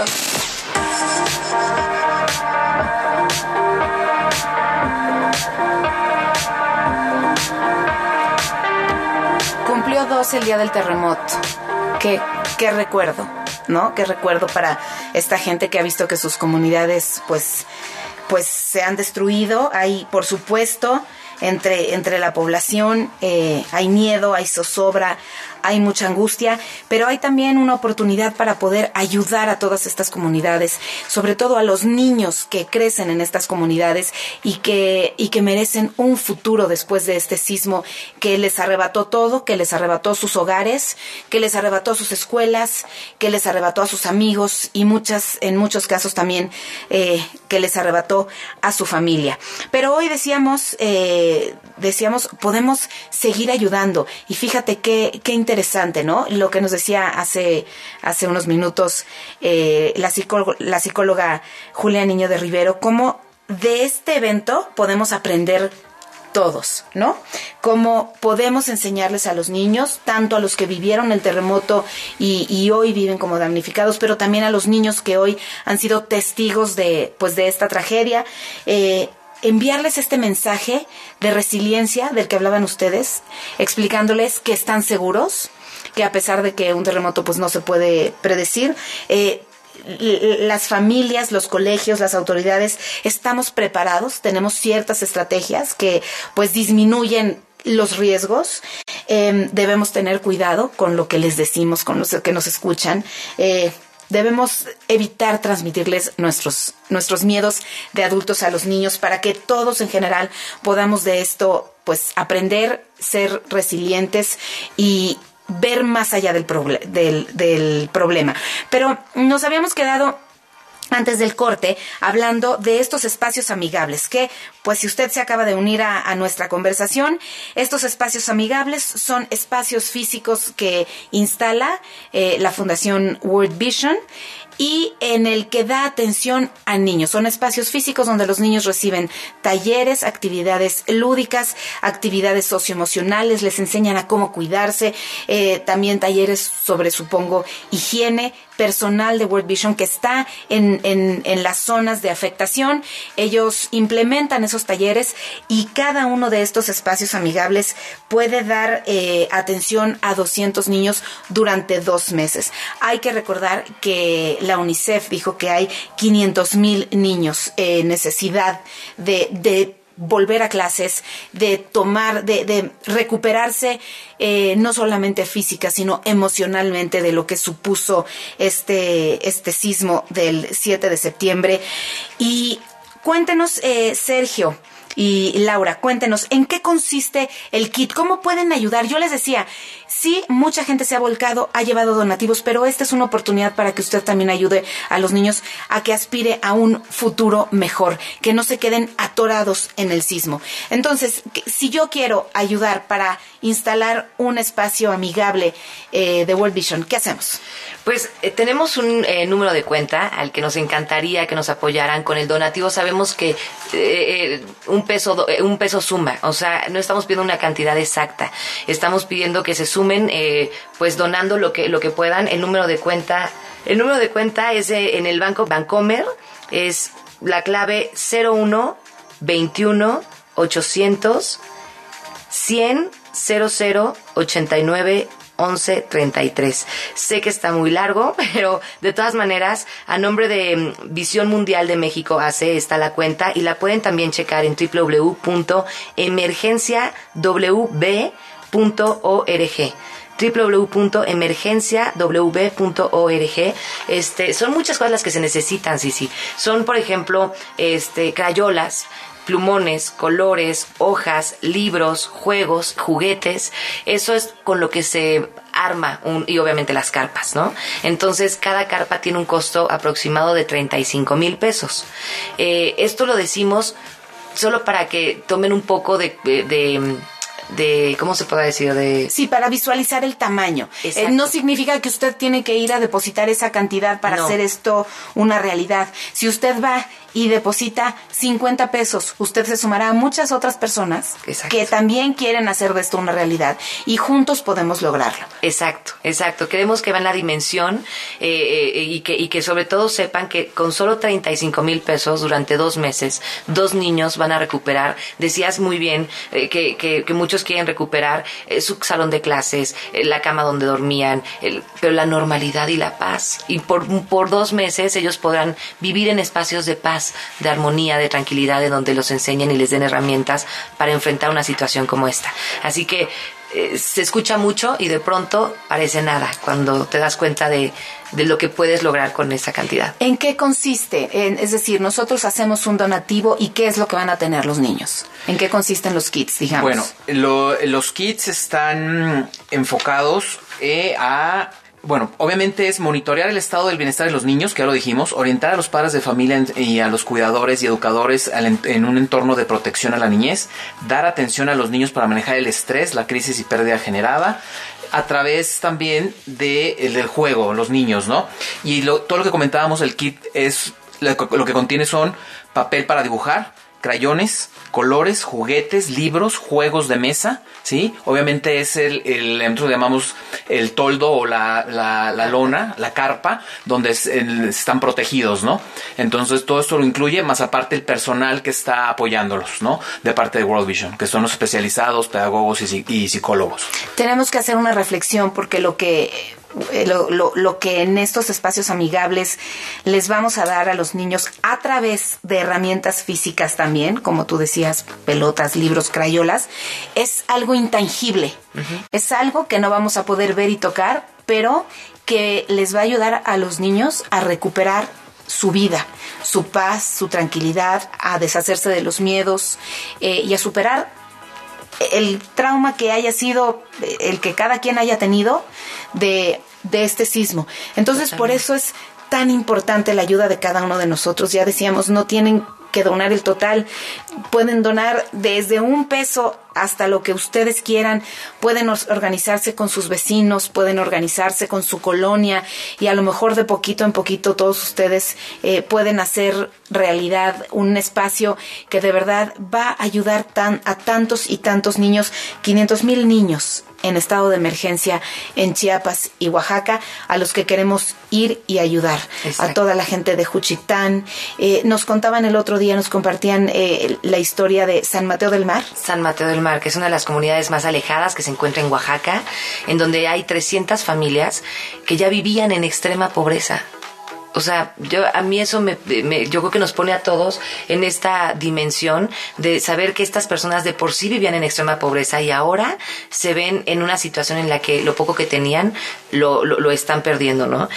Cumplió 12 el día del terremoto. Qué recuerdo, ¿no? Qué recuerdo para esta gente que ha visto que sus comunidades pues se han destruido. Hay, por supuesto, entre la población hay miedo, hay zozobra, hay mucha angustia, pero hay también una oportunidad para poder ayudar a todas estas comunidades, sobre todo a los niños que crecen en estas comunidades y que merecen un futuro después de este sismo que les arrebató todo, que les arrebató sus hogares, que les arrebató sus escuelas, que les arrebató a sus amigos y en muchos casos también que les arrebató a su familia. Pero hoy decíamos podemos seguir ayudando, y fíjate qué interesante, ¿no? Lo que nos decía hace unos minutos la psicóloga Julia Niño de Rivero, cómo de este evento podemos aprender todos, ¿no? Cómo podemos enseñarles a los niños, tanto a los que vivieron el terremoto y hoy viven como damnificados, pero también a los niños que hoy han sido testigos de esta tragedia, enviarles este mensaje de resiliencia del que hablaban ustedes, explicándoles que están seguros, que a pesar de que un terremoto pues no se puede predecir, las familias, los colegios, las autoridades estamos preparados, tenemos ciertas estrategias que pues disminuyen los riesgos. Debemos tener cuidado con lo que les decimos, con los que nos escuchan. Debemos evitar transmitirles nuestros miedos de adultos a los niños para que todos en general podamos de esto pues aprender, ser resilientes y ver más allá del problema. Pero nos habíamos quedado antes del corte hablando de estos espacios amigables que, pues si usted se acaba de unir a nuestra conversación, estos espacios amigables son espacios físicos que instala la Fundación World Vision y en el que da atención a niños. Son espacios físicos donde los niños reciben talleres, actividades lúdicas, actividades socioemocionales, les enseñan a cómo cuidarse, también talleres sobre, supongo, higiene, personal de World Vision que está en las zonas de afectación. Ellos implementan esos talleres y cada uno de estos espacios amigables puede dar atención a 200 niños durante 2 meses. Hay que recordar que la UNICEF dijo que hay 500,000 niños en necesidad de volver a clases, de recuperarse no solamente física, sino emocionalmente de lo que supuso este sismo del 7 de septiembre. Y cuéntenos, Sergio y Laura, cuéntenos, ¿en qué consiste el kit? ¿Cómo pueden ayudar? Yo les decía, sí, mucha gente se ha volcado, ha llevado donativos, pero esta es una oportunidad para que usted también ayude a los niños a que aspire a un futuro mejor, que no se queden atorados en el sismo. Entonces, si yo quiero ayudar para instalar un espacio amigable de World Vision, ¿qué hacemos? Pues tenemos un número de cuenta al que nos encantaría que nos apoyaran con el donativo. Sabemos que un peso suma, o sea, no estamos pidiendo una cantidad exacta, estamos pidiendo que se sumen, pues donando lo que puedan. El número de cuenta es en el Banco Bancomer, es la clave 01 21 800 100 00 89 1133. Sé que está muy largo, pero de todas maneras, a nombre de Visión Mundial de México AC está la cuenta y la pueden también checar en www.emergenciawb.org. www.emergenciawb.org. Son muchas cosas las que se necesitan, sí. Son, por ejemplo, crayolas, plumones, colores, hojas, libros, juegos, juguetes. Eso es con lo que se arma y obviamente las carpas, ¿no? Entonces, cada carpa tiene un costo aproximado de 35,000 pesos. Esto lo decimos solo para que tomen un poco de ¿cómo se puede decir? Sí, para visualizar el tamaño. No significa que usted tiene que ir a depositar esa cantidad para hacer esto una realidad. Si usted va y deposita 50 pesos, usted se sumará a muchas otras personas que también quieren hacer de esto una realidad y juntos podemos lograrlo. Exacto. Queremos que vean la dimensión y que sobre todo sepan que con solo 35,000 pesos durante 2 meses, 2 niños van a recuperar. Decías muy bien que muchos quieren recuperar su salón de clases, la cama donde dormían, pero la normalidad y la paz. Y por 2 meses ellos podrán vivir en espacios de paz, de armonía, de tranquilidad, de donde los enseñen y les den herramientas para enfrentar una situación como esta. Así que se escucha mucho y de pronto parece nada cuando te das cuenta de lo que puedes lograr con esa cantidad. ¿En qué consiste? Es decir, nosotros hacemos un donativo y ¿qué es lo que van a tener los niños? ¿En qué consisten los kits, digamos? Bueno, los kits están enfocados a... Bueno, obviamente es monitorear el estado del bienestar de los niños, que ya lo dijimos, orientar a los padres de familia y a los cuidadores y educadores en un entorno de protección a la niñez, dar atención a los niños para manejar el estrés, la crisis y pérdida generada, a través también del juego, los niños, ¿no? Y todo lo que comentábamos, el kit es lo que contiene son papel para dibujar, crayones, colores, juguetes, libros, juegos de mesa, ¿sí? Obviamente es nosotros llamamos el toldo o la lona, la carpa, donde están protegidos, ¿no? Entonces todo esto lo incluye, más aparte el personal que está apoyándolos, ¿no? De parte de World Vision, que son los especializados, pedagogos y psicólogos. Tenemos que hacer una reflexión porque lo que en estos espacios amigables les vamos a dar a los niños a través de herramientas físicas también, como tú decías, pelotas, libros, crayolas, es algo intangible. Uh-huh. Es algo que no vamos a poder ver y tocar, pero que les va a ayudar a los niños a recuperar su vida, su paz, su tranquilidad, a deshacerse de los miedos y a superar el trauma que haya sido, el que cada quien haya tenido de este sismo. Entonces, por eso es tan importante la ayuda de cada uno de nosotros. Ya decíamos, no tienen que donar el total, pueden donar desde $1 hasta lo que ustedes quieran, pueden organizarse con sus vecinos, pueden organizarse con su colonia y a lo mejor de poquito en poquito todos ustedes pueden hacer realidad un espacio que de verdad va a ayudar a tantos y tantos niños, 500,000 niños en estado de emergencia en Chiapas y Oaxaca, a los que queremos ir y ayudar. Exacto. A toda la gente de Juchitán. Nos contaban el otro día, nos compartían la historia de San Mateo del Mar. San Mateo del Mar, que es una de las comunidades más alejadas que se encuentra en Oaxaca, en donde hay 300 familias que ya vivían en extrema pobreza. O sea, a mí eso yo creo que nos pone a todos en esta dimensión de saber que estas personas de por sí vivían en extrema pobreza y ahora se ven en una situación en la que lo poco que tenían lo están perdiendo, ¿no?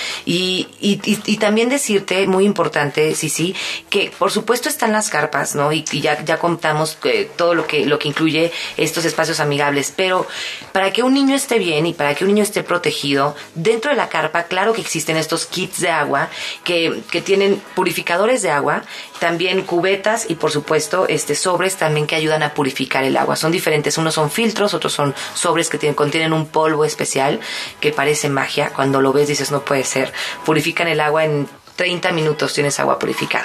Y también decirte, muy importante, sí, que por supuesto están las carpas, ¿no? Y ya contamos todo lo que incluye estos espacios amigables, pero para que un niño esté bien y para que un niño esté protegido, dentro de la carpa, claro que existen estos kits de agua que tienen purificadores de agua, también cubetas y por supuesto sobres también que ayudan a purificar el agua. Son diferentes, unos son filtros, otros son sobres que contienen un polvo especial que parece magia. Cuando lo ves dices no puede ser. Purifican el agua en 30 minutos, tienes agua purificada.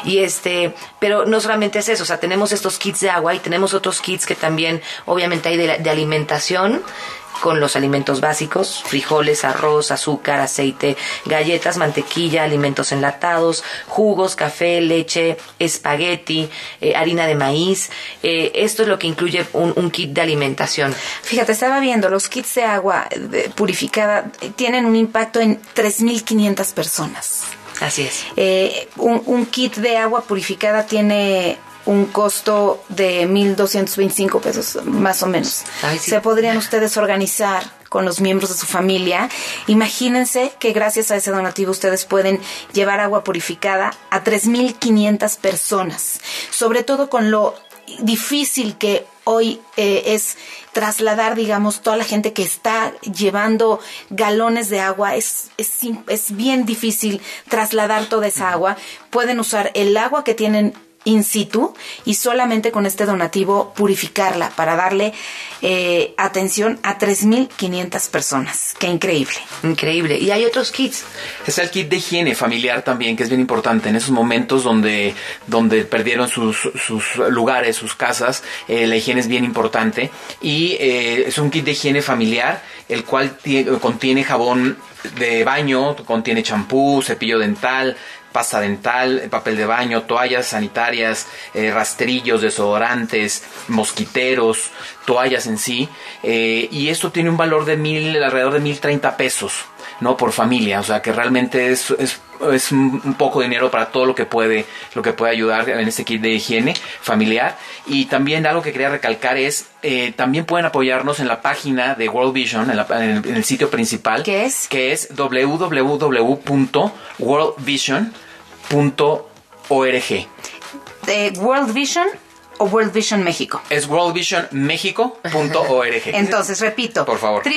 Pero no solamente es eso, o sea, tenemos estos kits de agua y tenemos otros kits que también obviamente hay de alimentación, con los alimentos básicos, frijoles, arroz, azúcar, aceite, galletas, mantequilla, alimentos enlatados, jugos, café, leche, espagueti, harina de maíz. Esto es lo que incluye un kit de alimentación. Fíjate, estaba viendo, los kits de agua purificada tienen un impacto en 3,500 personas. Así es. Un kit de agua purificada tiene un costo de $1,225 más o menos. Ay, sí. Se podrían ustedes organizar con los miembros de su familia. Imagínense que gracias a ese donativo ustedes pueden llevar agua purificada a 3,500 personas, sobre todo con lo difícil que hoy es trasladar, digamos, toda la gente que está llevando galones de agua. Es bien difícil trasladar toda esa agua. Pueden usar el agua que tienen in situ y solamente con este donativo purificarla para darle atención a 3,500 personas. ¡Qué increíble! Increíble. Y hay otros kits. Es el kit de higiene familiar también, que es bien importante en esos momentos donde perdieron sus lugares, sus casas. La higiene es bien importante y es un kit de higiene familiar, el cual contiene jabón de baño, contiene champú, cepillo dental, pasta dental, papel de baño, toallas sanitarias, rastrillos, desodorantes, mosquiteros, toallas en sí, y esto tiene un valor de alrededor de $1,030, ¿no? Por familia, o sea que realmente es un poco de dinero para todo lo que puede ayudar en este kit de higiene familiar. Y también algo que quería recalcar es también pueden apoyarnos en la página de World Vision, en el sitio principal, que es www.worldvision.org. ¿De World Vision o World Vision México? Es worldvisionmexico.org. Entonces, repito, por favor,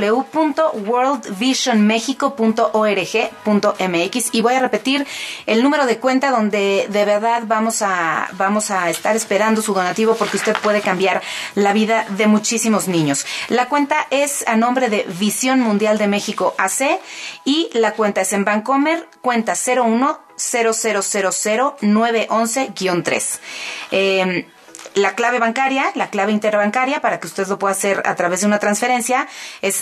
www.worldvisionmexico.org.mx, y voy a repetir el número de cuenta donde de verdad vamos a estar esperando su donativo, porque usted puede cambiar la vida de muchísimos niños. La cuenta es a nombre de Visión Mundial de México AC y la cuenta es en Bancomer, cuenta 01 1-800-000-911-3. La clave bancaria, la clave interbancaria, para que usted lo pueda hacer a través de una transferencia, es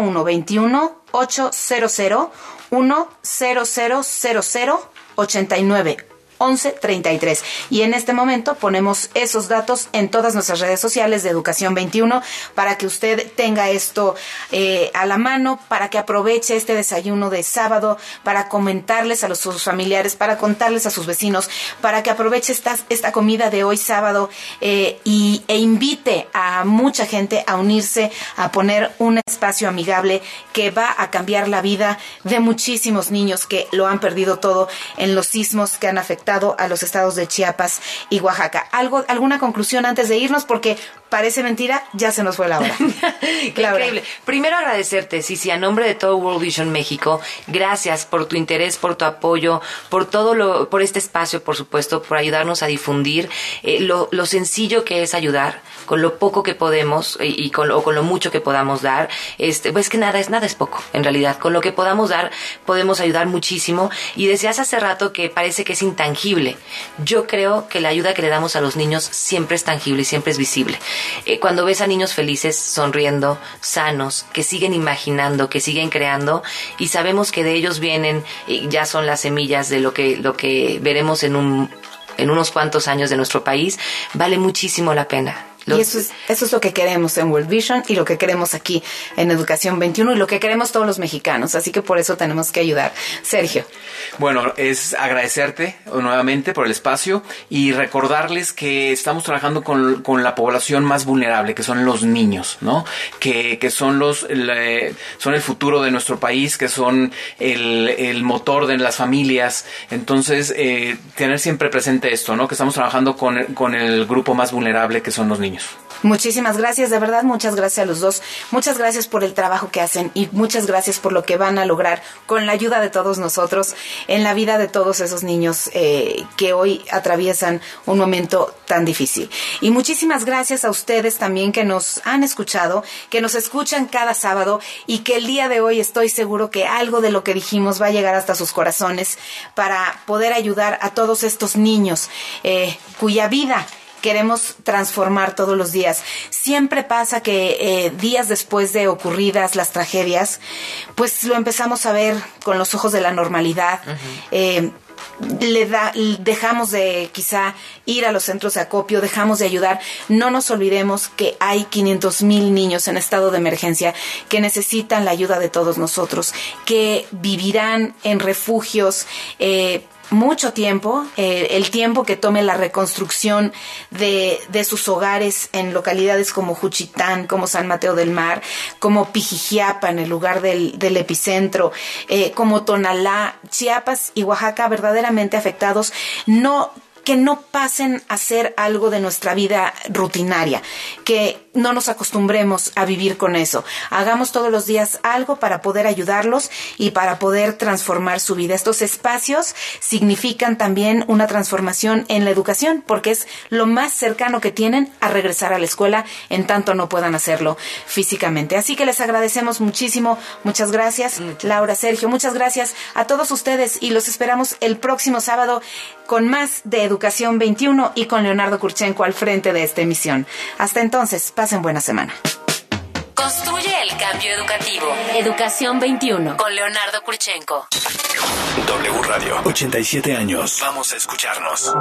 0121-800-10000-8911-33. Y en este momento ponemos esos datos en todas nuestras redes sociales de Educación 21 para que usted tenga esto a la mano, para que aproveche este desayuno de sábado, para comentarles a sus familiares, para contarles a sus vecinos, para que aproveche esta comida de hoy sábado e invite a mucha gente a unirse, a poner un espacio amigable que va a cambiar la vida de muchísimos niños que lo han perdido todo en los sismos que han afectado a los estados de Chiapas y Oaxaca. ¿Alguna conclusión antes de irnos? Porque parece mentira, ya se nos fue la hora. Increíble. Primero agradecerte, Cici, a nombre de todo World Vision México, gracias por tu interés, por tu apoyo, por este espacio, por supuesto, por ayudarnos a difundir lo sencillo que es ayudar, con lo poco que podemos y con lo mucho que podamos dar. Pues que nada es poco, en realidad. Con lo que podamos dar, podemos ayudar muchísimo. Y decías hace rato que parece que es intangible. Yo creo que la ayuda que le damos a los niños siempre es tangible y siempre es visible. Cuando ves a niños felices, sonriendo, sanos, que siguen imaginando, que siguen creando, y sabemos que de ellos vienen, y ya son las semillas de lo que veremos en unos cuantos años de nuestro país, vale muchísimo la pena. Y eso es lo que queremos en World Vision y lo que queremos aquí en Educación 21 y lo que queremos todos los mexicanos. Así que por eso tenemos que ayudar. Sergio. Bueno, es agradecerte nuevamente por el espacio y recordarles que estamos trabajando con la población más vulnerable, que son los niños, ¿no? Que son son el futuro de nuestro país, que son el motor de las familias. Entonces, tener siempre presente esto, ¿no? Que estamos trabajando con el grupo más vulnerable, que son los niños. Muchísimas gracias, de verdad, muchas gracias a los dos. Muchas gracias por el trabajo que hacen y muchas gracias por lo que van a lograr con la ayuda de todos nosotros en la vida de todos esos niños que hoy atraviesan un momento tan difícil. Y muchísimas gracias a ustedes también que nos han escuchado, que nos escuchan cada sábado y que el día de hoy estoy seguro que algo de lo que dijimos va a llegar hasta sus corazones para poder ayudar a todos estos niños cuya vida queremos transformar todos los días. Siempre pasa que días después de ocurridas las tragedias, pues lo empezamos a ver con los ojos de la normalidad. Uh-huh. Dejamos de quizá ir a los centros de acopio, dejamos de ayudar. No nos olvidemos que hay 500,000 niños en estado de emergencia que necesitan la ayuda de todos nosotros, que vivirán en refugios mucho tiempo, el tiempo que tome la reconstrucción de sus hogares en localidades como Juchitán, como San Mateo del Mar, como Pijijiapa, en el lugar del epicentro, como Tonalá, Chiapas y Oaxaca, verdaderamente afectados, que no pasen a ser algo de nuestra vida rutinaria, que no nos acostumbremos a vivir con eso. Hagamos todos los días algo para poder ayudarlos y para poder transformar su vida. Estos espacios significan también una transformación en la educación, porque es lo más cercano que tienen a regresar a la escuela, en tanto no puedan hacerlo físicamente. Así que les agradecemos muchísimo. Muchas gracias, Laura, Sergio. Muchas gracias a todos ustedes y los esperamos el próximo sábado con más de Educación 21 y con Leonardo Kurchenko al frente de esta emisión. Hasta entonces, pasen buena semana. Construye el cambio educativo. Educación 21 con Leonardo Kurchenko. W Radio, 87 años. Vamos a escucharnos.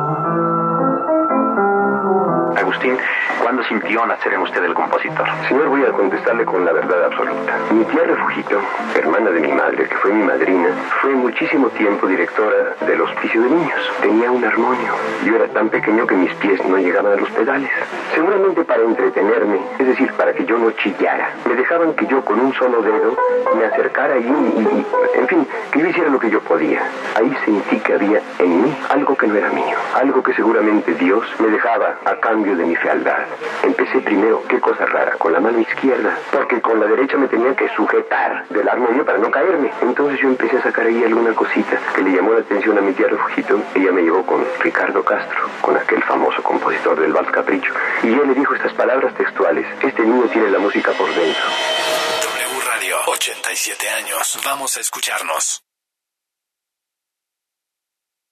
Agustín, ¿cuándo sintió nacer en usted el compositor? Señor, voy a contestarle con la verdad absoluta. Mi tía Refugito, hermana de mi madre, que fue mi madrina, fue muchísimo tiempo directora del hospicio de niños. Tenía un armonio. Yo era tan pequeño que mis pies no llegaban a los pedales. Seguramente para entretenerme, es decir, para que yo no chillara, me dejaban que yo con un solo dedo me acercara y en fin, que yo hiciera lo que yo podía. Ahí sentí que había en mí algo que no era mío, algo que seguramente Dios me dejaba a cambio de mi fealdad. Empecé primero, qué cosa rara, con la mano izquierda, porque con la derecha me tenía que sujetar del armonio para no caerme. Entonces yo empecé a sacar ahí alguna cosita que le llamó la atención a mi tía Refugito. Ella me llevó con Ricardo Castro, con aquel famoso compositor del Vals Capricho, y ella le dijo estas palabras textuales: este niño tiene la música por dentro. W Radio, 87 años. Vamos a escucharnos.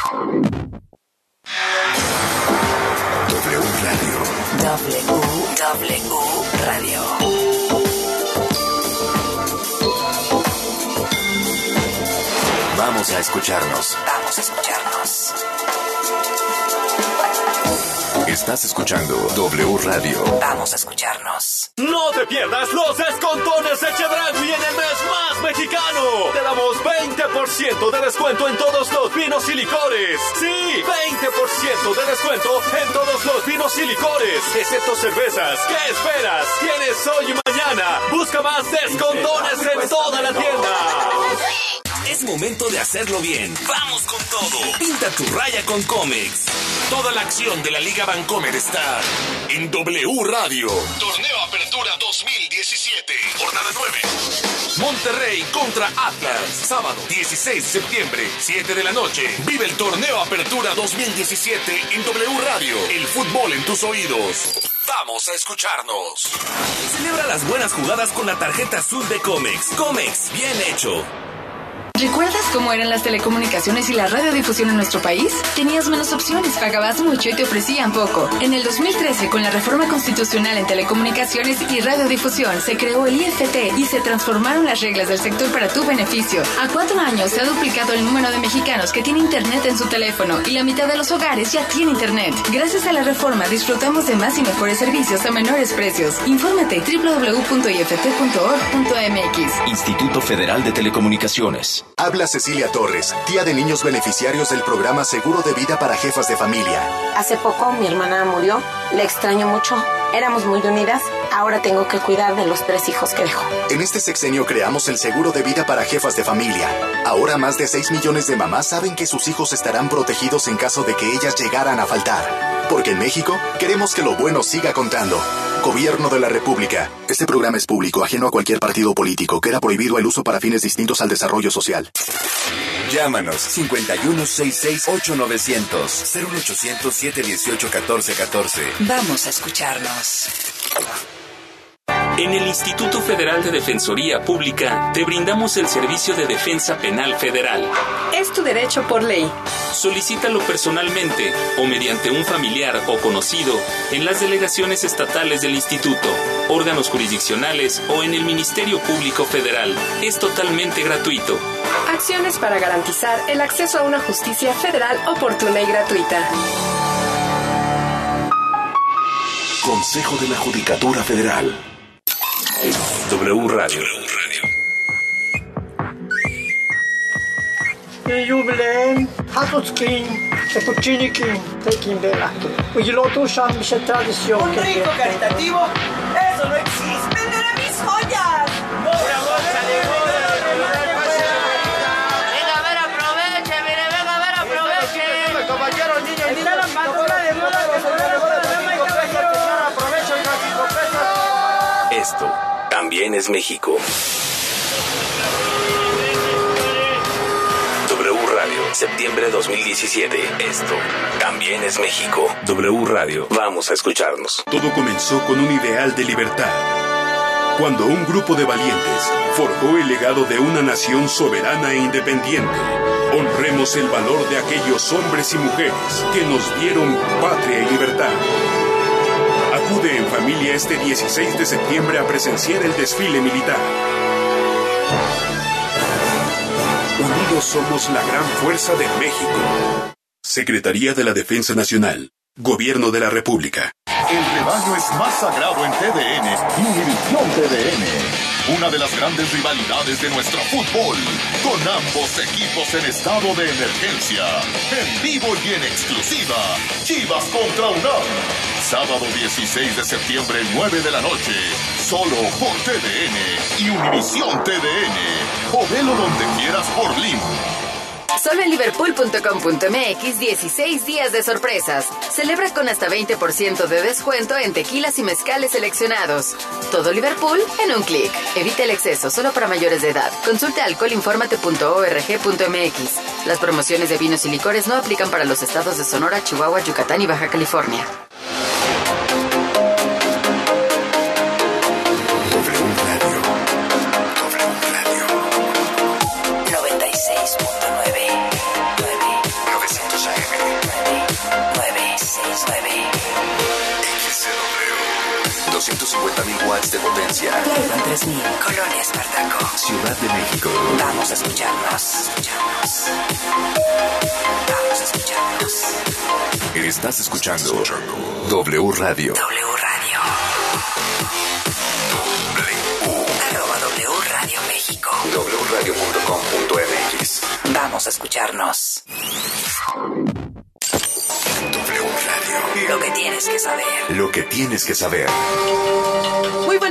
W Radio. W Radio. Vamos a escucharnos. Estás escuchando W Radio. Vamos a escucharnos. No te pierdas los descontones de Chedraui en el mes más mexicano. Te damos 20% de descuento en todos los vinos y licores. Sí, 20% de descuento en todos los vinos y licores, excepto cervezas. ¿Qué esperas? Tienes hoy y mañana. Busca más descontones en toda la tienda. Es momento de hacerlo bien. ¡Vamos con todo! Pinta tu raya con Comex. Toda la acción de la Liga Bancomer está en W Radio. Torneo Apertura 2017. Jornada 9. Monterrey contra Atlas. Sábado 16 de septiembre, 7 de la noche. Vive el Torneo Apertura 2017 en W Radio. El fútbol en tus oídos. Vamos a escucharnos. Celebra las buenas jugadas con la tarjeta azul de Comex. Comex, bien hecho. ¿Recuerdas cómo eran las telecomunicaciones y la radiodifusión en nuestro país? Tenías menos opciones, pagabas mucho y te ofrecían poco. En el 2013, con la reforma constitucional en telecomunicaciones y radiodifusión, se creó el IFT y se transformaron las reglas del sector para tu beneficio. A 4 años se ha duplicado el número de mexicanos que tiene internet en su teléfono y la mitad de los hogares ya tiene internet. Gracias a la reforma disfrutamos de más y mejores servicios a menores precios. Infórmate www.ift.org.mx. Instituto Federal de Telecomunicaciones. Habla Cecilia Torres, tía de niños beneficiarios del programa Seguro de Vida para Jefas de Familia. Hace poco mi hermana murió, le extraño mucho, éramos muy unidas, ahora tengo que cuidar de los 3 hijos que dejó. En este sexenio creamos el Seguro de Vida para Jefas de Familia. Ahora más de 6 millones de mamás saben que sus hijos estarán protegidos en caso de que ellas llegaran a faltar. Porque en México queremos que lo bueno siga contando. Gobierno de la República. Este programa es público, ajeno a cualquier partido político. Queda prohibido el uso para fines distintos al desarrollo social. Llámanos 5166-8900 01800-718-1414. Vamos a escucharnos. En el Instituto Federal de Defensoría Pública te brindamos el servicio de defensa penal federal. Es tu derecho por ley. Solicítalo personalmente o mediante un familiar o conocido en las delegaciones estatales del instituto, órganos jurisdiccionales o en el Ministerio Público Federal. Es totalmente gratuito. Acciones para garantizar el acceso a una justicia federal oportuna y gratuita. Consejo de la Judicatura Federal. W Radio. Jubileum, Hatoskin, Tepuchinikin, Tekin Belato. Uyilotu Sham Tradición. Un rico caritativo, eso no existe. ¡Venderé mis joyas! Venga a ver, aproveche, mire, venga a ver, aproveche. Caballero, niño, está la patrona de moda que se ve la moda de dama y caballero. Aprovecho el 5 pesos. Esto también es México. W Radio, septiembre 2017. Esto también es México. W Radio, vamos a escucharnos. Todo comenzó con un ideal de libertad. Cuando un grupo de valientes forjó el legado de una nación soberana e independiente. Honremos el valor de aquellos hombres y mujeres que nos dieron patria y libertad. Acude en familia este 16 de septiembre a presenciar el desfile militar. Unidos somos la gran fuerza de México. Secretaría de la Defensa Nacional. Gobierno de la República. El rebaño es más sagrado en TDN y Univisión TDN. Una de las grandes rivalidades de nuestro fútbol, con ambos equipos en estado de emergencia. En vivo y en exclusiva, Chivas contra UNAM. Sábado 16 de septiembre, 9 de la noche. Solo por TDN y Univisión TDN. O velo donde quieras por Link. Solo en liverpool.com.mx 16 días de sorpresas. Celebra con hasta 20% de descuento en tequilas y mezcales seleccionados. Todo Liverpool en un clic. Evita el exceso, solo para mayores de edad. Consulta alcoholinformate.org.mx. Las promociones de vinos y licores no aplican para los estados de Sonora, Chihuahua, Yucatán y Baja California. 50.000 watts de potencia. Playboy 3000. Colonia Espartaco. Ciudad de México. Vamos a escucharnos. Vamos a escucharnos. Estás escuchando W Radio. W Radio. W Radio México. wradio.com.mx. Vamos a escucharnos. W Radio. Lo que tienes que saber. Lo que tienes que saber. Muy buenas